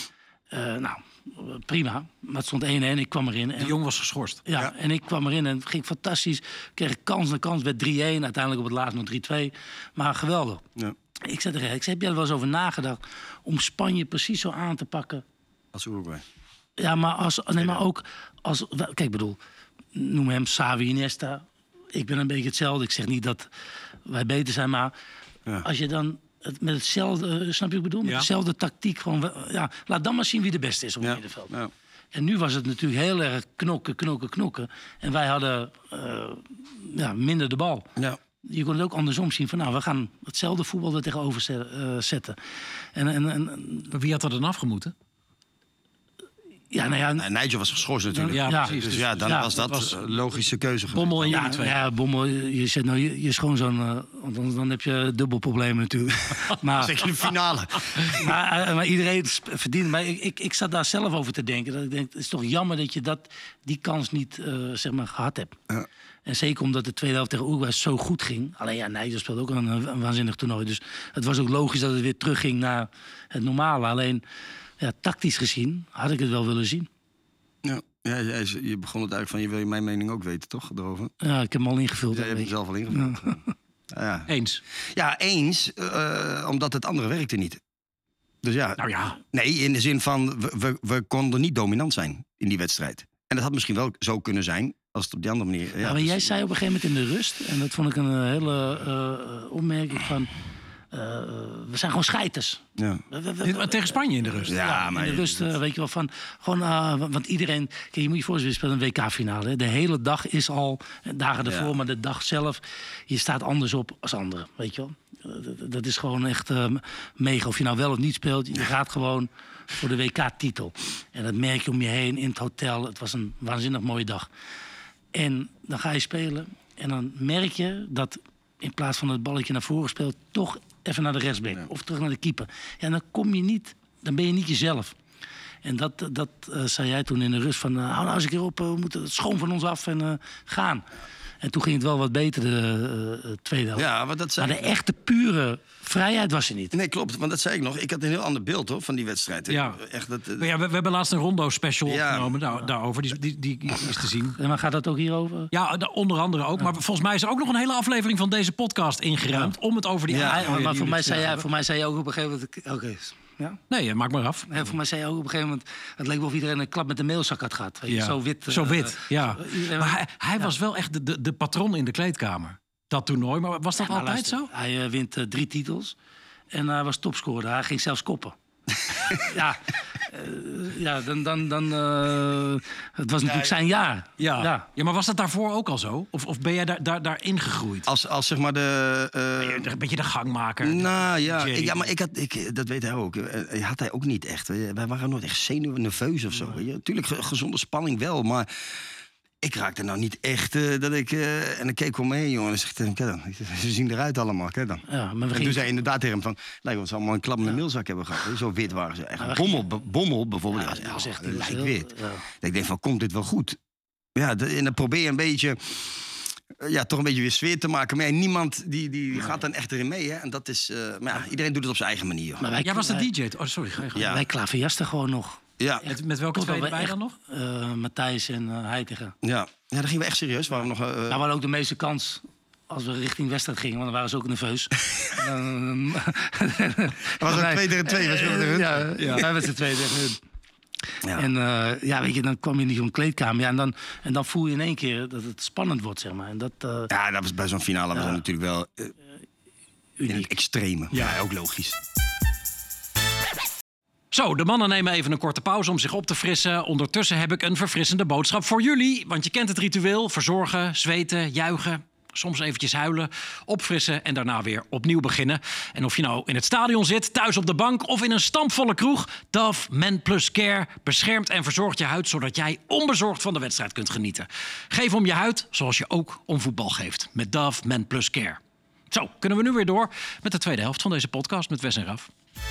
prima. Maar het stond 1-1. Ik kwam erin. De Jong was geschorst. Ja, en ik kwam erin en het ging fantastisch. Kreeg kans na kans. Werd 3-1. Uiteindelijk op het laatst nog 3-2. Maar geweldig. Ja. Ik zei tegen heb jij er wel eens over nagedacht... om Spanje precies zo aan te pakken? Als Uruguay. Ja, maar ook als... Kijk, bedoel... Noem hem Xavi, Iniesta. Ik ben een beetje hetzelfde. Ik zeg niet dat wij beter zijn, maar... Als je dan... Met hetzelfde, snap je wat ik bedoel? Met dezelfde tactiek. Gewoon, laat dan maar zien wie de beste is op het middenveld. Ja. En nu was het natuurlijk heel erg knokken. En wij hadden minder de bal. Ja. Je kon het ook andersom zien van, we gaan hetzelfde voetbal er tegenover zetten. En wie had er dan afgemoeten? Ja, Nigel was geschorst natuurlijk. Ja, precies. Dus dan was dat een logische keuze. Bommel en jullie twee. Ja, Bommel, je zet je schoonzoon, want dan heb je dubbel probleem natuurlijk. Maar zeker in de finale. maar iedereen verdient. Maar ik zat daar zelf over te denken. Dat ik denk, het is toch jammer dat je die kans niet gehad hebt. Ja. En zeker omdat de tweede helft tegen Uruguay zo goed ging. Alleen Nigel speelde ook een waanzinnig toernooi. Dus het was ook logisch dat het weer terugging naar het normale. Alleen tactisch gezien had ik het wel willen zien. Ja, je begon het eigenlijk van, je wil je mijn mening ook weten, toch? Daarover? Ja, ik heb hem al ingevuld. Ja, je hebt hem zelf al ingevuld. Ja. Eens? Ja, eens. Omdat het andere werkte niet. Dus ja. Nee, in de zin van, we konden niet dominant zijn in die wedstrijd. En dat had misschien wel zo kunnen zijn, als het op die andere manier... Ja, maar jij zei op een gegeven moment in de rust, en dat vond ik een hele opmerking van... we zijn gewoon scheiters. Ja. Tegen Spanje in de rust. Ja, maar in de rust weet je wel van... want iedereen... Kijk, je moet je voorstellen, je speelt een WK-finale. De hele dag is al dagen ervoor, maar de dag zelf... Je staat anders op als anderen, weet je wel. Dat is gewoon echt mega. Of je nou wel of niet speelt, je gaat gewoon voor de WK-titel. En dat merk je om je heen in het hotel. Het was een waanzinnig mooie dag. En dan ga je spelen en dan merk je dat... in plaats van het balletje naar voren speelt... toch even naar de rechtsback of terug naar de keeper. Ja, dan ben je niet jezelf. En dat zei jij toen in de rust van... hou nou eens een keer op, we moeten het schoon van ons af en gaan. En toen ging het wel wat beter, de tweede helft. Ja, maar de echte pure vrijheid was er niet. Nee, klopt, want dat zei ik nog. Ik had een heel ander beeld hoor, van die wedstrijd. Ja. Echt, we hebben laatst een Rondo-special opgenomen daarover. Die is te zien. En maar gaat dat ook hierover? Ja, onder andere ook. Maar volgens mij is er ook nog een hele aflevering van deze podcast ingeruimd... om het over die... maar voor mij zei je ook op een gegeven moment... Oké. Ja? Nee, maak maar af. Voor mij zei je ook op een gegeven moment... Het leek wel of iedereen een klap met de mailzak had gehad. Ja. Zo wit. Maar hij was wel echt de patron in de kleedkamer. Dat toernooi. Maar was dat altijd zo? Hij wint 3 titels. En hij was topscorer. Hij ging zelfs koppen. het was natuurlijk zijn jaar. Ja, maar was dat daarvoor ook al zo? Of ben jij daar ingegroeid? Als zeg maar een beetje de gangmaker. Nou ja, maar dat weet hij ook. Had hij ook niet echt. Wij waren nooit echt nerveus of zo. Natuurlijk, gezonde spanning wel, maar... Ik raakte nou niet echt dat ik... en ik keek om me heen, jongen. En ik zeg, kijk dan. Ze zien eruit allemaal, kijk dan. Ja, maar toen zei inderdaad tegen hem van... lijkt ons allemaal een klap met meelzak hebben gehad. Zo wit waren ze. Echt. Bommel bijvoorbeeld. Ja, was echt lijkwit. Ja. Ik denk van, komt dit wel goed? Ja, en dan probeer je een beetje... toch een beetje weer sfeer te maken. Maar niemand die gaat dan echt erin mee. Hè? En dat is... iedereen doet het op zijn eigen manier. Maar jij was de DJ. Oh, sorry. Wij klaverjasten gewoon nog. Ja. Met welke twee erbij dan nog? Matthijs en Heitinga. Ja, daar gingen we echt serieus. We hadden ook de meeste kans als we richting wedstrijd gingen, want dan waren ze ook nerveus. was ook 2 tegen 2. Wij was het 2 tegen hun. Ja. En weet je, dan kwam je niet om een kleedkamer. Ja, en dan voel je in één keer dat het spannend wordt, zeg maar. En dat was bij zo'n finale was natuurlijk wel in het extreme. Ja, ook logisch. Zo, de mannen nemen even een korte pauze om zich op te frissen. Ondertussen heb ik een verfrissende boodschap voor jullie. Want je kent het ritueel. Verzorgen, zweten, juichen. Soms eventjes huilen, opfrissen en daarna weer opnieuw beginnen. En of je nou in het stadion zit, thuis op de bank of in een stampvolle kroeg... Dove Men Plus Care beschermt en verzorgt je huid... zodat jij onbezorgd van de wedstrijd kunt genieten. Geef om je huid zoals je ook om voetbal geeft. Met Dove Men Plus Care. Zo, kunnen we nu weer door met de tweede helft van deze podcast met Wes en Raf.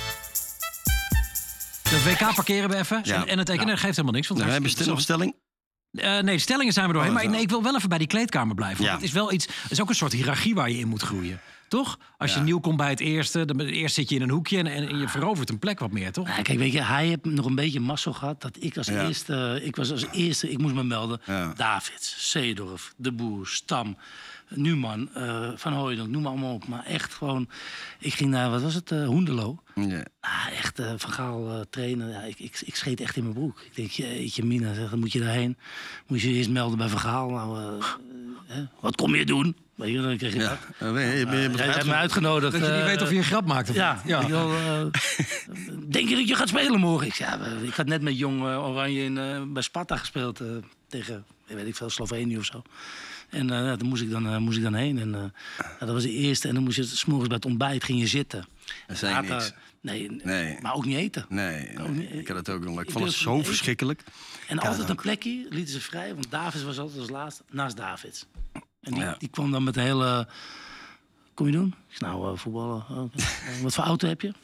De WK parkeren we even. Ja. En het tekenen geeft helemaal niks. Want we hebben nog stelling. Nee, de stellingen zijn we doorheen. Maar ik wil wel even bij die kleedkamer blijven. Want het is wel iets. Het is ook een soort hiërarchie waar je in moet groeien. Toch? Als je nieuw komt bij het eerste, dan eerst zit je in een hoekje en je verovert een plek wat meer, toch? Ja, kijk, weet je, hij heeft nog een beetje mazzel gehad dat ik als eerste, ik moest me melden. Ja. Davids, Seedorf, De Boer, Stam, Numan, Van Hooijdonk, noem maar allemaal op. Maar echt gewoon, ik ging naar, wat was het, Hoenderloo. Ja. Echt Van Gaal trainen. Ja, ik scheet echt in mijn broek. Ik denk, jeetje mina, zeg, dan moet je daarheen. Moet je eerst melden bij Van Gaal. Nou, wat kom je doen? Weet je, dan kreeg je dat. Jij hebt me uitgenodigd. Dat je niet weet of je een grap maakt of niet. Ja. denk je dat je gaat spelen morgen? Ik had net met Jong Oranje bij Sparta gespeeld tegen, weet ik veel, Slovenië of zo. En daar moest ik dan heen. En dat was de eerste. En dan moest je 's morgens bij het ontbijt ging je zitten. Dat zei niks. Nee, maar ook niet eten. Nee, ik had het ook nog. Ik vond het zo verschrikkelijk. En altijd een plekje lieten ze vrij. Want Davids was altijd als laatste naast Davids. En die kwam dan met de hele... Kom je doen? Ik zei, nou, voetballen. Wat voor auto heb je?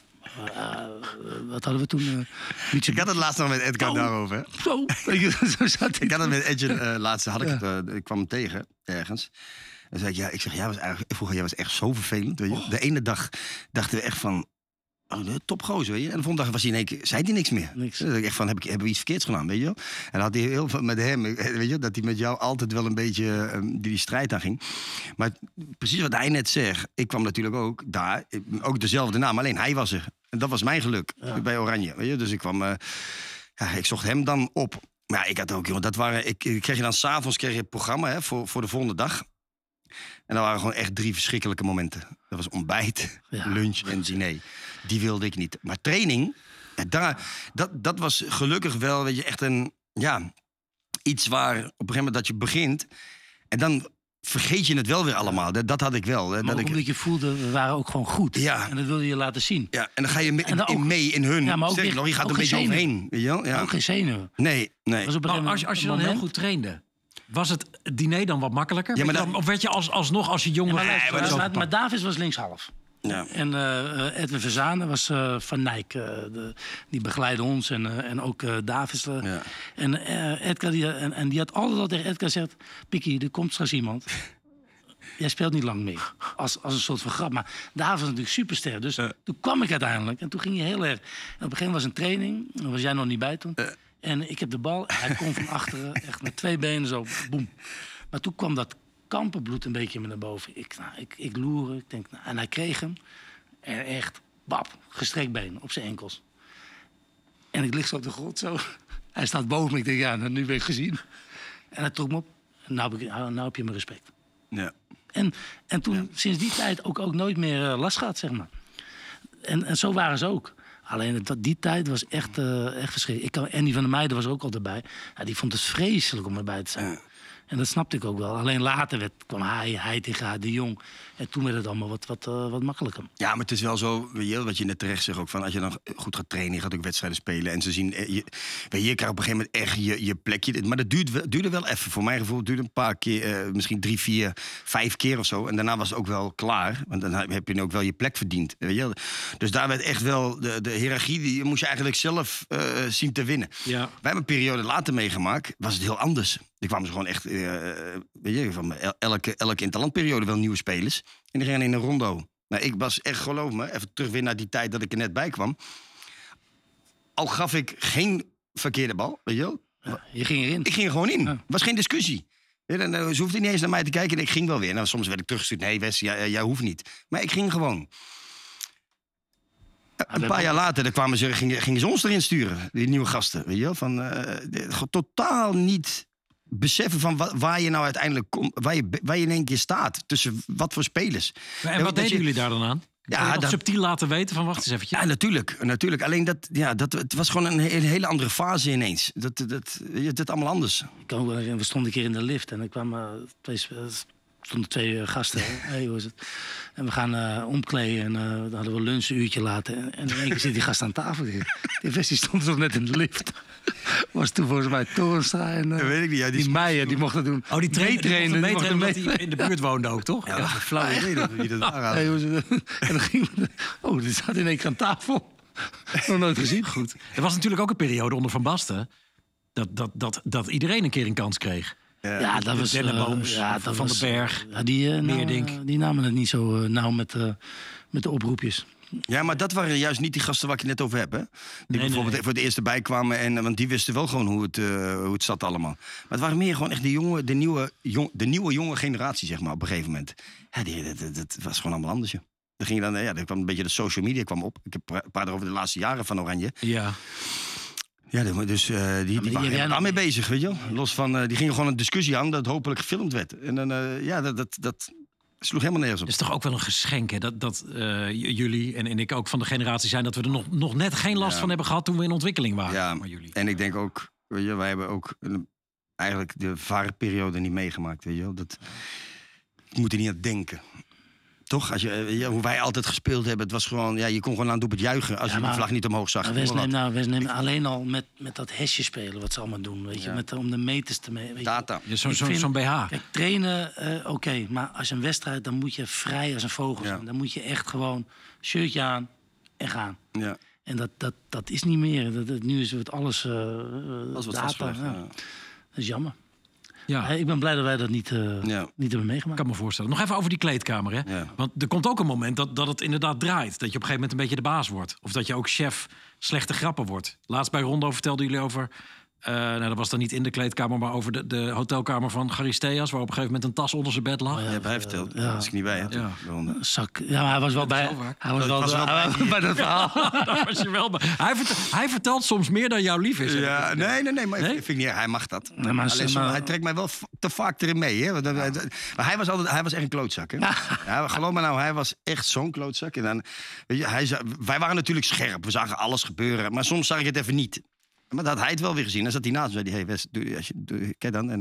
Wat hadden we toen? Ik had het laatst nog met Edgar daarover. Hè? Zo zat ik had het met Edgar laatst. Ik kwam hem tegen ergens. En zei jij was echt zo vervelend. Weet je? De ene dag dachten we echt van... topgozer, weet je. En de volgende dag was hij in één keer, zei hij niks meer. Dus ik echt van, hebben we iets verkeerds gedaan, weet je wel? En dan had hij heel veel met hem, weet je, dat hij met jou altijd wel een beetje die strijd aan ging. Maar precies wat hij net zegt, ik kwam natuurlijk ook daar, ook dezelfde naam, alleen hij was er. En dat was mijn geluk, bij Oranje, weet je. Dus ik kwam, ik zocht hem dan op. Maar ja, ik had ook, jongen, ik kreeg je dan 's avonds het programma, hè, voor de volgende dag. En dat waren gewoon echt 3 verschrikkelijke momenten. Dat was ontbijt, lunch en diner. Die wilde ik niet. Maar training, dat was gelukkig wel, weet je, echt iets waar op een gegeven moment dat je begint. En dan vergeet je het wel weer allemaal. Dat had ik wel. Maar ook omdat je voelde, we waren ook gewoon goed. Ja. En dat wilde je laten zien. Ja, en dan ga je mee in hun. Ja, maar ook je gaat een beetje overheen. Weet je wel? Ja. Ook geen zenuwen. Nee. Als je dan heel goed trainde... Was het diner dan wat makkelijker? Ja, of werd je alsnog als je jong was? Maar Davids was linkshalf. Ja. En Edwin Verzanen was van Nijk. Die begeleidde ons en ook Davids. Ja. En Edgar die had altijd tegen Edgar gezegd... Pikkie, er komt straks iemand. Jij speelt niet lang meer. Als een soort van grap. Maar Davids was natuurlijk superster. Dus toen kwam ik uiteindelijk. En toen ging je heel erg... En op een gegeven moment was een training. Daar was jij nog niet bij toen. En ik heb de bal, hij kon van achteren, echt met 2 benen zo, boem. Maar toen kwam dat kampenbloed een beetje naar boven. Ik loerde, ik denk, en hij kreeg hem. En echt, bap, gestrekt been op zijn enkels. En ik lig zo op de grond zo. Hij staat boven me, ik denk, nu ben ik gezien. En hij trok me op. Nou heb je mijn respect. Ja. En toen, sinds die tijd, ook nooit meer last gehad, zeg maar. En zo waren ze ook. Alleen die tijd was echt verschrikkelijk. En die van de meiden was ook al erbij. Ja, die vond het vreselijk om erbij te zijn. En dat snapte ik ook wel. Alleen later kwam hij tegen haar, de Jong. En toen werd het allemaal wat makkelijker. Ja, maar het is wel zo, wat je net terecht zegt ook, van als je dan goed gaat trainen, je gaat ook wedstrijden spelen. En ze zien, je krijgt op een gegeven moment echt je plekje. Maar dat duurde wel even. Voor mijn gevoel het duurde een paar keer, misschien 3, 4, 5 keer of zo. En daarna was het ook wel klaar. Want dan heb je ook wel je plek verdiend. Weet je? Dus daar werd echt wel, de hiërarchie, die moest je eigenlijk zelf zien te winnen. Ja. Wij hebben een periode later meegemaakt, was het heel anders. Er kwamen ze gewoon echt, van elke interlandperiode wel nieuwe spelers. En die gingen in een rondo. Nou, ik was echt, geloof me, even terug weer naar die tijd dat ik er net bij kwam. Al gaf ik geen verkeerde bal, weet je wel. Ja, je ging erin. Ik ging er gewoon in. Ja. Was geen discussie. Ja, ze hoefde niet eens naar mij te kijken en ik ging wel weer. Nou, soms werd ik teruggestuurd. Nee, Wes, jij hoeft niet. Maar ik ging gewoon. Een paar jaar later gingen ze ons erin sturen. Die nieuwe gasten, weet je wel. Van, totaal niet beseffen van waar je nou uiteindelijk komt, waar je in één keer staat. Tussen wat voor spelers. En wat deden jullie daar dan aan? Ja, dat subtiel laten weten van wacht eens eventjes. Ja, natuurlijk. Alleen het was gewoon een hele andere fase ineens. Dat allemaal anders. We stonden een keer in de lift en er kwamen stonden 2 gasten. Hey, hoe is het? En we gaan omkleden en dan hadden we lunch een uurtje later. En in één keer zit die gast aan tafel. Die vestie stond nog net in de lift. Was toen volgens mij Torenstra en weet ik niet, ja, die Meijer, die mocht dat doen. Oh, die meetrainen omdat hij in de buurt woonde ook, toch? Ja, flauw idee dat wie dat waren. En dan ging die zat in één keer aan tafel. Nog nooit gezien. Goed. Er was natuurlijk ook een periode onder Van Basten dat iedereen een keer een kans kreeg. Ja, dat was Dennenbooms, Van den Berg, Meerdink. Die namen het niet zo nauw met de oproepjes. Ja, maar dat waren juist niet die gasten waar ik het net over heb. Hè? Die bijvoorbeeld voor het eerste bijkwamen. Want die wisten wel gewoon hoe het zat allemaal. Maar het waren meer gewoon echt de nieuwe jonge generatie, zeg maar, op een gegeven moment. Ja, dat was gewoon allemaal anders, joh. Er kwam een beetje de social media kwam op. Ik heb praat over de laatste jaren van Oranje. Ja. Ja, dus die waren er daarmee bezig, weet je wel. Los van, die gingen gewoon een discussie aan dat hopelijk gefilmd werd. En dan, sloeg helemaal nergens op. Het is toch ook wel een geschenk, hè? Dat jullie en ik ook van de generatie zijn... dat we er nog net geen last van hebben gehad toen we in ontwikkeling waren. Ja, maar jullie. En ik denk ook, weet je, wij hebben ook eigenlijk de VAR-periode niet meegemaakt. Weet je wel? Dat moet je niet aan denken. Toch? Als hoe wij altijd gespeeld hebben, het was gewoon... Ja, je kon gewoon aan het juichen als je de vlag niet omhoog zag. We nemen alleen al met dat hesje spelen, wat ze allemaal doen. Weet je, om de meters te meten. Data. Zo'n BH. Kijk, trainen, oké. Maar als een wedstrijd, dan moet je vrij als een vogel zijn. Dan moet je echt gewoon shirtje aan en gaan. Ja. En dat is niet meer. Nu is het alles data. Dat is jammer. Ja. Ik ben blij dat wij dat niet hebben meegemaakt. Ik kan me voorstellen. Nog even over die kleedkamer. Hè? Ja. Want er komt ook een moment dat het inderdaad draait. Dat je op een gegeven moment een beetje de baas wordt. Of dat je ook chef slechte grappen wordt. Laatst bij Rondo vertelden jullie over... dat was dan niet in de kleedkamer, maar over de hotelkamer van Charisteas... waar op een gegeven moment een tas onder zijn bed lag. Oh, ja, dat hij verteld. Daar was ik niet bij. Zak. Ja, maar hij was wel bij. Hij was wel bij dat verhaal. Daar was je wel bij. Hij vertelt soms meer dan jou lief is. Ja, nee, maar ik vind niet, hij mag dat. Nee, hij trekt mij wel te vaak erin mee. Hè? Maar hij was echt een klootzak. Hè? Ja, geloof me nou, hij was echt zo'n klootzak. En dan, weet je, wij waren natuurlijk scherp. We zagen alles gebeuren. Maar soms zag ik het even niet. Maar dat had hij het wel weer gezien. Dan zat hij naast me en zei: hey Wes, kijk dan.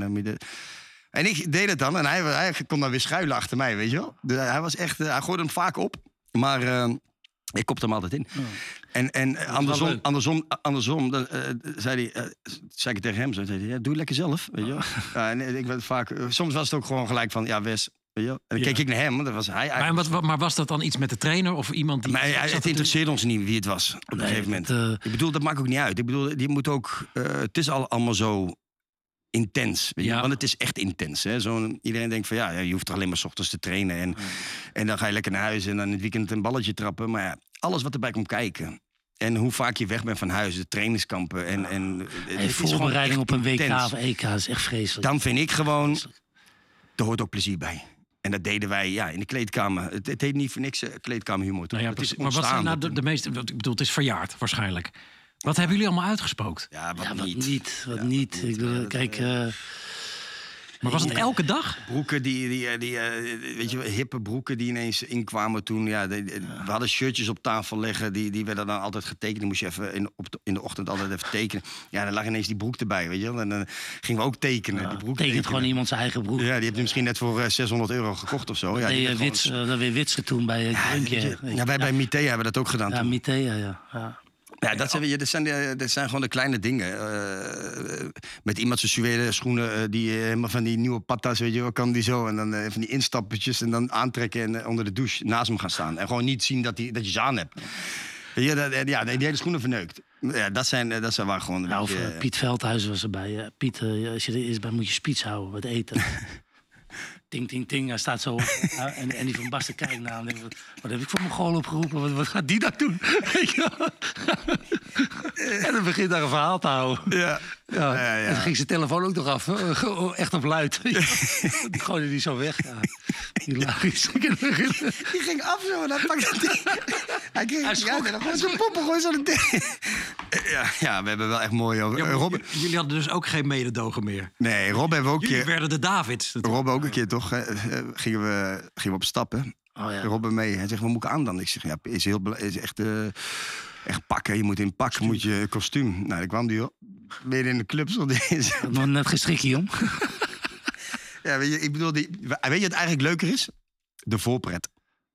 En ik deed het dan. En hij kon dan weer schuilen achter mij, weet je wel. Dus hij was echt, hij gooide hem vaak op. Maar ik kopte hem altijd in. Oh. En andersom zei ik tegen hem: zei hij, doe lekker zelf, weet je wel. Ja, en ik werd vaak, soms was het ook gewoon gelijk van: ja, Wes. En dan keek ik naar hem, dat was hij. Maar was dat dan iets met de trainer of iemand die... Het interesseerde ons niet wie het was op een gegeven moment. Ik bedoel, dat maakt ook niet uit. Ik bedoel, die moet ook... het is allemaal zo intens. Weet je? Want het is echt intens. Hè? Iedereen denkt van ja, je hoeft er alleen maar 's ochtends te trainen. En dan ga je lekker naar huis en dan in het weekend een balletje trappen. Maar ja, alles wat erbij komt kijken. En hoe vaak je weg bent van huis, de trainingskampen. En voorbereiding op een WK of EK is echt vreselijk. Dan vind ik gewoon, er hoort ook plezier bij. En dat deden wij in de kleedkamer. Het heet niet voor niks kleedkamerhumor. Nou ja, maar wat zijn nou de meeste... Ik bedoel, het is verjaard waarschijnlijk. Wat hebben jullie allemaal uitgespookt? Ja, wat niet. Ik bedoel, kijk... Maar was het elke dag? Broeken, weet je, hippe broeken die ineens inkwamen toen. Ja, we hadden shirtjes op tafel liggen, die werden dan altijd getekend. Die moest je even in de ochtend altijd even tekenen. Ja, dan lag ineens die broek erbij, weet je wel. En dan gingen we ook tekenen. Ja, die broek tekent gewoon iemand zijn eigen broek. Ja, die heb je misschien net voor €600 gekocht of zo. Ja, dat weer witsen toen bij Drunkje. Wij bij Mitea hebben dat ook gedaan toen. Ja, Mitea, ja. Ja, dat zijn gewoon de kleine dingen. Met iemand zijn suède schoenen, die helemaal van die nieuwe patas, weet je wel, kan die zo. En dan van die instappertjes en dan aantrekken en onder de douche naast hem gaan staan. En gewoon niet zien dat je ze aan hebt. Die hele schoenen verneukt. Ja, dat zijn waar gewoon... Nou, Piet Veldhuizen was erbij. Piet, als je er is bij, moet je spiets houden, wat eten. Ting, ting, ting, hij staat zo op. En die Van Basten kijkt naar hem en denkt: wat heb ik voor mijn goal opgeroepen? Wat gaat die nou doen? En dan begint daar een verhaal te houden. Ja. En dan ging zijn telefoon ook nog af. Echt op luid. Die gooide die zo weg. Ja. Hilarisch. Die ging af zo en dan pakte hij schrok. En dan gooide zijn poppen gooien zo Ja, we hebben wel echt mooi... Jullie hadden dus ook geen mededogen meer? Nee, Rob hebben we ook... Jullie werden de Davids. Rob ook een keer, toch? Gingen we op stappen. Oh, ja. Rob mee. Hij zegt: wat moet ik aan dan? Ik zeg: ja, is echt pakken. Je moet in pak, moet je kostuum. Nou, dan kwam die midden in de club. Nog net gestrikkie om. Ja, weet je, ik bedoel, weet je wat eigenlijk leuker is? De voorpret.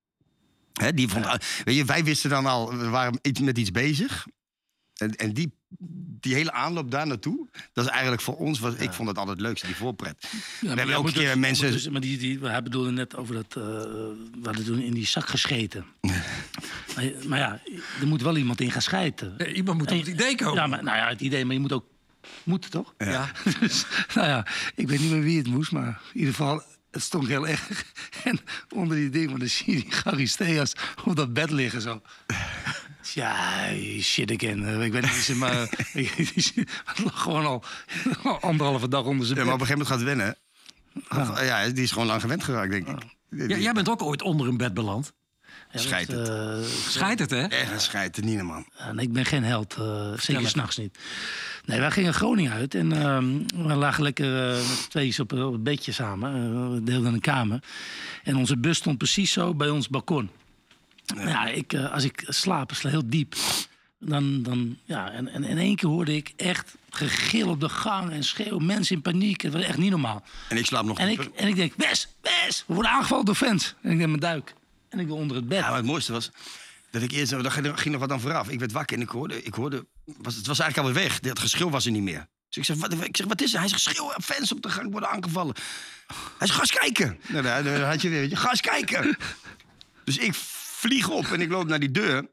Weet je, wij wisten dan al, we waren met iets bezig. En die hele aanloop daar naartoe, dat is eigenlijk voor ons, ik vond het altijd het leukste, die voorpret. Ja, we hebben ook een keer mensen... Maar hij bedoelde net over dat, we hadden toen in die zak gescheten. maar ja, er moet wel iemand in gaan schijten. Ja, iemand moet op het idee komen. Ja, maar het idee, maar je moet ook moeten, toch? Ja. Dus, ik weet niet meer wie het moest, maar in ieder geval... Het stonk heel erg. En onder die ding, dan zie je die Charisteas op dat bed liggen zo. Ja, shit again. Ik weet niet, maar het lag gewoon al 1,5 dag onder zijn bed. Maar op een gegeven moment gaat het wennen. Ja, die is gewoon lang gewend geraakt, denk ik. Ja, jij bent ook ooit onder een bed beland. Schijt het. Schijt het, hè? Echt, schijt het niet, man. Nee, ik ben geen held. Zeker 's nachts niet. Nee, wij gingen Groningen uit en we lagen lekker met tweeën op het bedje samen. We deelden een kamer. En onze bus stond precies zo bij ons balkon. Ja, als ik slaap, sla heel diep. En in één keer hoorde ik echt gegil op de gang en schreeuw. Mensen in paniek. Het was echt niet normaal. En ik slaap nog dieper. En ik denk, Wes, we worden aangevallen door fans. En ik neem mijn duik. En ik wil onder het bed. Ja, maar het mooiste was dat ik eerst... Daar ging nog wat aan vooraf. Ik werd wakker en ik hoorde het was eigenlijk alweer weg. Het geschil was er niet meer. Dus ik zeg, wat is er? Hij zegt, schreeuw, fans op de gang worden aangevallen. Hij zegt, ga eens kijken. Nou, dan had je weer, weet je, ga eens kijken. Dus ik vlieg op en ik loop naar die deur.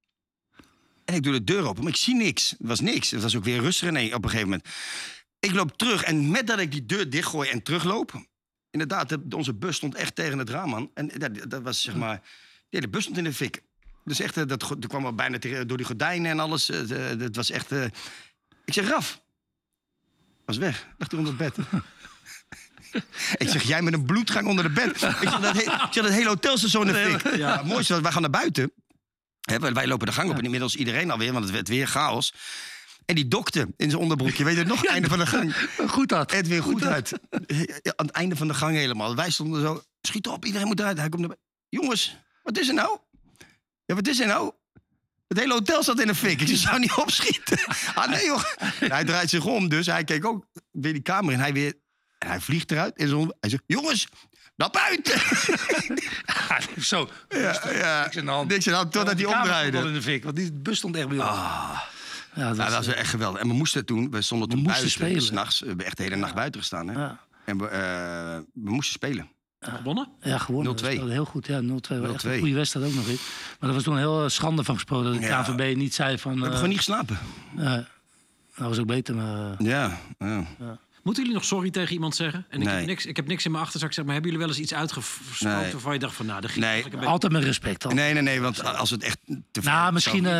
En ik doe de deur open, maar ik zie niks. Het was niks. Het was ook weer rustig op een gegeven moment. Ik loop terug en met dat ik die deur dichtgooi en terugloop... Inderdaad, onze bus stond echt tegen het raam aan. En dat was zeg maar... Ja, de bus stond in de fik. Dus echt, dat kwam al bijna door die gordijnen en alles. Dat was echt... Ik zeg, Raf. Was weg. Lag er onder het bed. Ik zeg, jij met een bloedgang onder de bed. Ik zeg, dat hele hotel staat zo in de fik. Ja. Het mooiste was, wij gaan naar buiten. Wij lopen de gang op en inmiddels iedereen alweer, want het werd weer chaos. En die dokter in zijn onderbroekje, weet je het nog? Het einde van de gang. Goed uit. Edwin goed uit. Aan het einde van de gang helemaal. Wij stonden zo, schiet op, iedereen moet eruit. Hij komt naar... Jongens, wat is er nou? Ja, wat is er nou? Het hele hotel zat in de fik. Ik zou niet opschieten. Ah, nee, joh. Hij draait zich om, dus hij keek ook weer die kamer in. Hij vliegt eruit. En hij zegt, jongens, naar buiten. Zo. Ja. Niks aan de hand. Totdat hij omdraaide. In de fik, want die bus stond echt bij ons. Ja, dat was echt geweldig. En we stonden toen buiten. Spelen. 's Nachts, we hebben echt de hele nacht buiten gestaan. Hè? Ja. En we moesten spelen. Gewonnen? Ja, gewonnen. 0-2. Heel goed, ja, 0-2. Echt een goede wedstrijd ook nog eens. Maar dat was toen heel schande van gesproken dat de KNVB niet zei van... We hebben gewoon niet geslapen. Dat was ook beter, maar... Ja. Moeten jullie nog sorry tegen iemand zeggen? En ik heb niks in mijn achterzak, zeg maar. Hebben jullie wel eens iets uitgesproken waarvan je dacht van... Nou, altijd met respect. Nee, want als het echt te veel... Nou,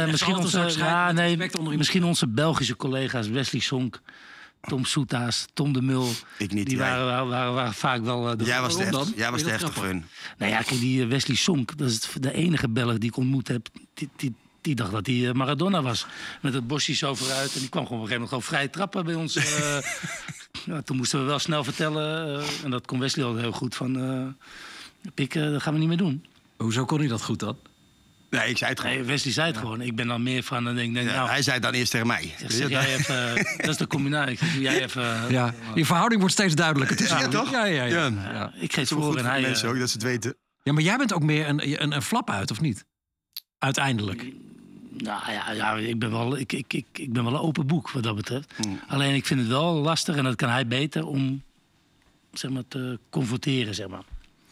misschien onze Belgische collega's, Wesley Sonk, Tom Soetaas, Tom de Mul. Ik niet. Die waren vaak wel... Jij was de heftig voor hun. Nou ja, kijk, die Wesley Sonk, dat is de enige Belg die ik ontmoet heb... Die dacht dat hij Maradona was. Met het bosje zo vooruit. En die kwam gewoon op een gegeven moment vrij trappen bij ons. Toen moesten we wel snel vertellen. En dat kon Wesley al heel goed van... Pik, dat gaan we niet meer doen. Hoezo kon hij dat goed dan? Nee, ik zei het gewoon. Nee, Wesley zei het gewoon. Ik ben dan meer van... hij zei het dan eerst tegen mij. Zeg jij even, dat is de combinatie. Doe jij even... Je verhouding wordt steeds duidelijker. Ja, toch? Ja. Ik geef het voor en hij... mensen ook, dat ze het weten. Ja, maar jij bent ook meer een flap uit, of niet? Uiteindelijk. Nou ja, ik ben wel een open boek wat dat betreft. Alleen ik vind het wel lastig en dat kan hij beter om zeg maar te confronteren, zeg maar.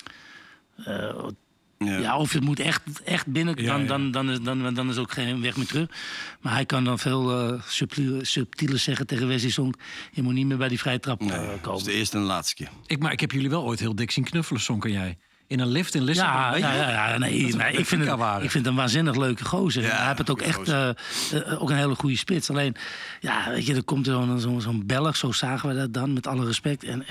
Of het moet echt binnen, dan is ook geen weg meer terug. Maar hij kan dan veel subtieler zeggen tegen Wesley Sonk: je moet niet meer bij die vrije trap komen. Dat is de eerste en de laatste keer. Maar ik heb jullie wel ooit heel dik zien knuffelen, Sonk en jij. In een lift in Lissabon. Ik vind het een waanzinnig leuke gozer. Ja, hij heeft het ook echt ook een hele goede spits. Alleen, ja, weet je, er komt zo'n Belg, zo zagen we dat dan, met alle respect. En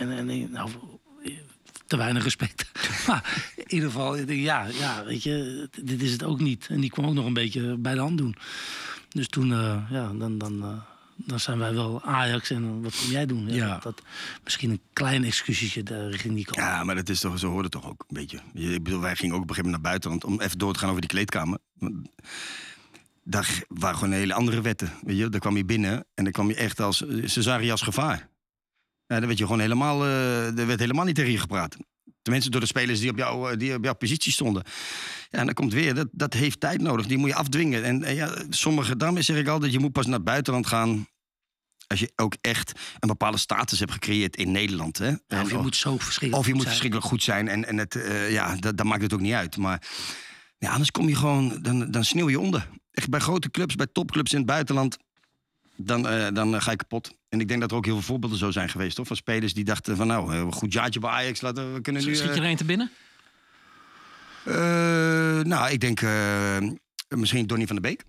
te weinig respect. Maar in ieder geval, weet je, dit is het ook niet. En die kwam ook nog een beetje bij de hand doen. Dus toen, dan zijn wij wel Ajax en wat kun jij doen? Dat misschien een klein excuusje richting die kant. Ja, maar dat is toch, zo hoort het toch ook een beetje. Ik bedoel, wij gingen ook op een gegeven moment naar buitenland om even door te gaan over die kleedkamer. Daar waren gewoon hele andere wetten. Weet je, daar kwam je binnen en dan kwam je echt als... Ze zagen je als gevaar. Ja, dan werd je gewoon helemaal... er werd helemaal niet tegen je gepraat. Tenminste door de spelers die op jouw positie stonden. Ja, en dan komt weer, dat heeft tijd nodig. Die moet je afdwingen. En daarom zeg ik altijd, je moet pas naar het buitenland gaan... als je ook echt een bepaalde status hebt gecreëerd in Nederland. Hè? Of je moet zo verschrikkelijk goed zijn. En dan maakt het ook niet uit. Maar anders kom je gewoon, dan sneeuw je onder. Echt bij grote clubs, bij topclubs in het buitenland... Dan ga je kapot. En ik denk dat er ook heel veel voorbeelden zo zijn geweest, toch? Van spelers die dachten van een goed jaartje bij Ajax. We kunnen nu... Schiet je er een te binnen? Ik denk misschien Donny van der Beek.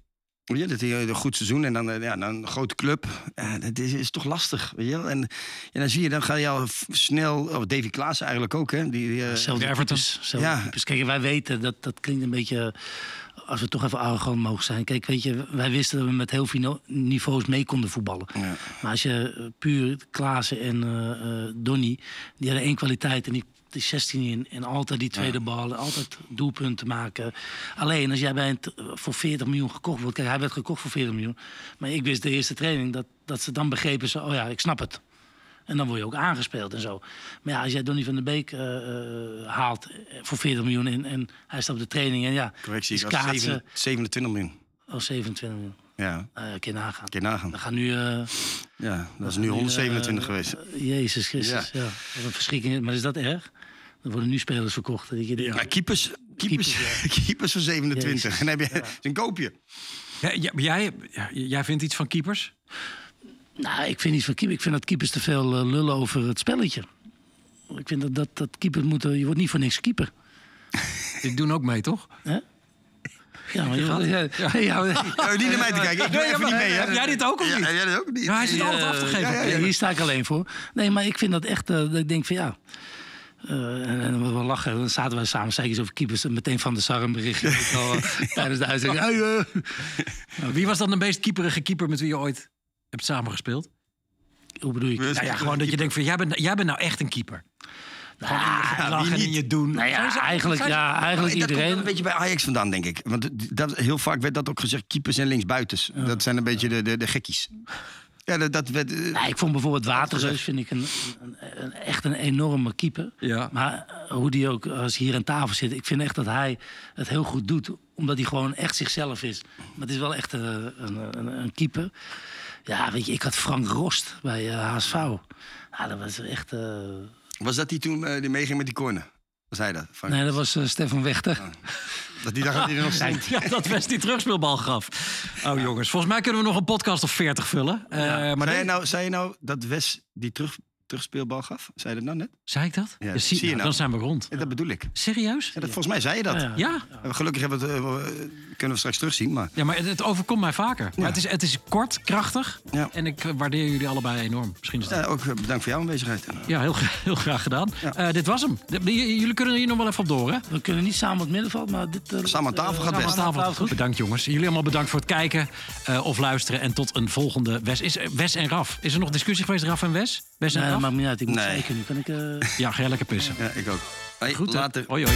Ja, dat is een goed seizoen en dan een grote club. Dat is toch lastig, weet je wel? En dan zie je, dan ga je al snel... Of Davy Klaassen eigenlijk ook, hè? Zelfde Everton. Kijk, wij weten, dat klinkt een beetje... Als we toch even arrogant mogen zijn. Kijk, weet je, wij wisten dat we met heel veel niveaus mee konden voetballen. Ja. Maar als je puur Klaassen en Donny... Die hadden 1 kwaliteit en die 16 in. En altijd die tweede bal. Altijd doelpunten maken. Alleen als jij voor 40 miljoen gekocht wordt. Kijk, hij werd gekocht voor 40 miljoen. Maar ik wist de eerste training dat ze dan begrepen. Ik snap het. En dan word je ook aangespeeld en zo. Maar ja, als jij Donny van der Beek haalt voor 40 miljoen... en hij staat op de training en ja... Correctie, ik had 27 miljoen. Oh, 27 miljoen. Ja. Kun je nagaan. We gaan nu... dat is nu 127 geweest. Jezus Christus, ja. Wat een verschrikking. Maar is dat erg? Er worden nu spelers verkocht. Keepers van 27. Ja, en dan heb je een koopje. Ja, jij vindt iets van keepers? Nou, ik vind iets van keepers. Ik vind dat keepers te veel lullen over het spelletje. Ik vind dat keepers moeten... Je wordt niet voor niks keeper. Die doen ook mee, toch? Huh? Ja, maar niet naar mij te kijken. Ik doe even niet mee. Heb jij dit ook of niet? Ja, jij dit ook niet. Ja, hij zit altijd af te geven. Ja, hier sta ik alleen voor. Nee, maar ik vind dat echt... dat ik denk van ja... en we lachen, dan zaten wij samen, zei iets over keepers... en meteen Van der Sar een berichtje tijdens de uitzending. Wie was dan de meest keeperige keeper met wie je ooit hebt samengespeeld? Hoe bedoel je? Nou ja, gewoon dat je denkt van, jij bent nou echt een keeper. Gewoon in je doen. Nou ja, eigenlijk iedereen. Dat komt een beetje bij Ajax vandaan, denk ik. Want heel vaak werd dat ook gezegd, keepers en linksbuitens. Ja. Dat zijn een beetje de gekkies. Ja, dat werd... ik vond bijvoorbeeld Waterreus vind ik echt een enorme keeper. Ja. Maar hoe die ook, als hij hier aan tafel zit... ik vind echt dat hij het heel goed doet. Omdat hij gewoon echt zichzelf is. Maar het is wel echt een keeper. Ja, weet je, ik had Frank Rost bij HSV. Ja, dat was echt... Was dat die toen die meeging met die corner? Was hij dat? Frank? Nee, dat was Stefan Wechter. Oh. Dat die dacht dat hij er nog stond. Ja, dat West die terugspeelbal gaf. Oh jongens, volgens mij kunnen we nog een podcast of 40 vullen. Maar zei je nou dat West die terugspeelbal gaf? Zei je dat nou net? Zei ik dat? Ja, zie je nou. Dan zijn we rond. Ja, dat bedoel ik. Serieus? Ja, volgens mij zei je dat. Ja. Gelukkig kunnen we straks terugzien. Maar... Ja, maar het overkomt mij vaker. Ja. Maar het is kort, krachtig. Ja. En ik waardeer jullie allebei enorm. Misschien is dat... ook bedankt voor jouw aanwezigheid. Ja, heel graag gedaan. Ja. Dit was hem. Jullie kunnen hier nog wel even op door, hè? We kunnen niet samen op het middenveld, maar dit... samen aan tafel gaat best. Tafel gaat goed. Bedankt, jongens. Jullie allemaal bedankt voor het kijken of luisteren. En tot een volgende Wes en Raf. Is er nog discussie geweest, Raf en Wes? Wes en Raf? Maakt niet uit. Ik moet zeker nu. Kan ik... Ja, ga je lekker pissen. Ja, ik ook. Hey, goed, later. Hoi.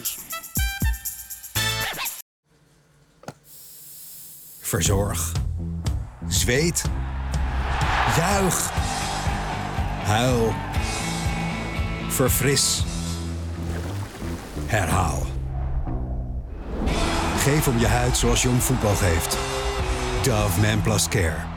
Verzorg. Zweet. Juich. Huil. Verfris. Herhaal. Geef om je huid zoals jong voetbal geeft. Dove Man Plus Care.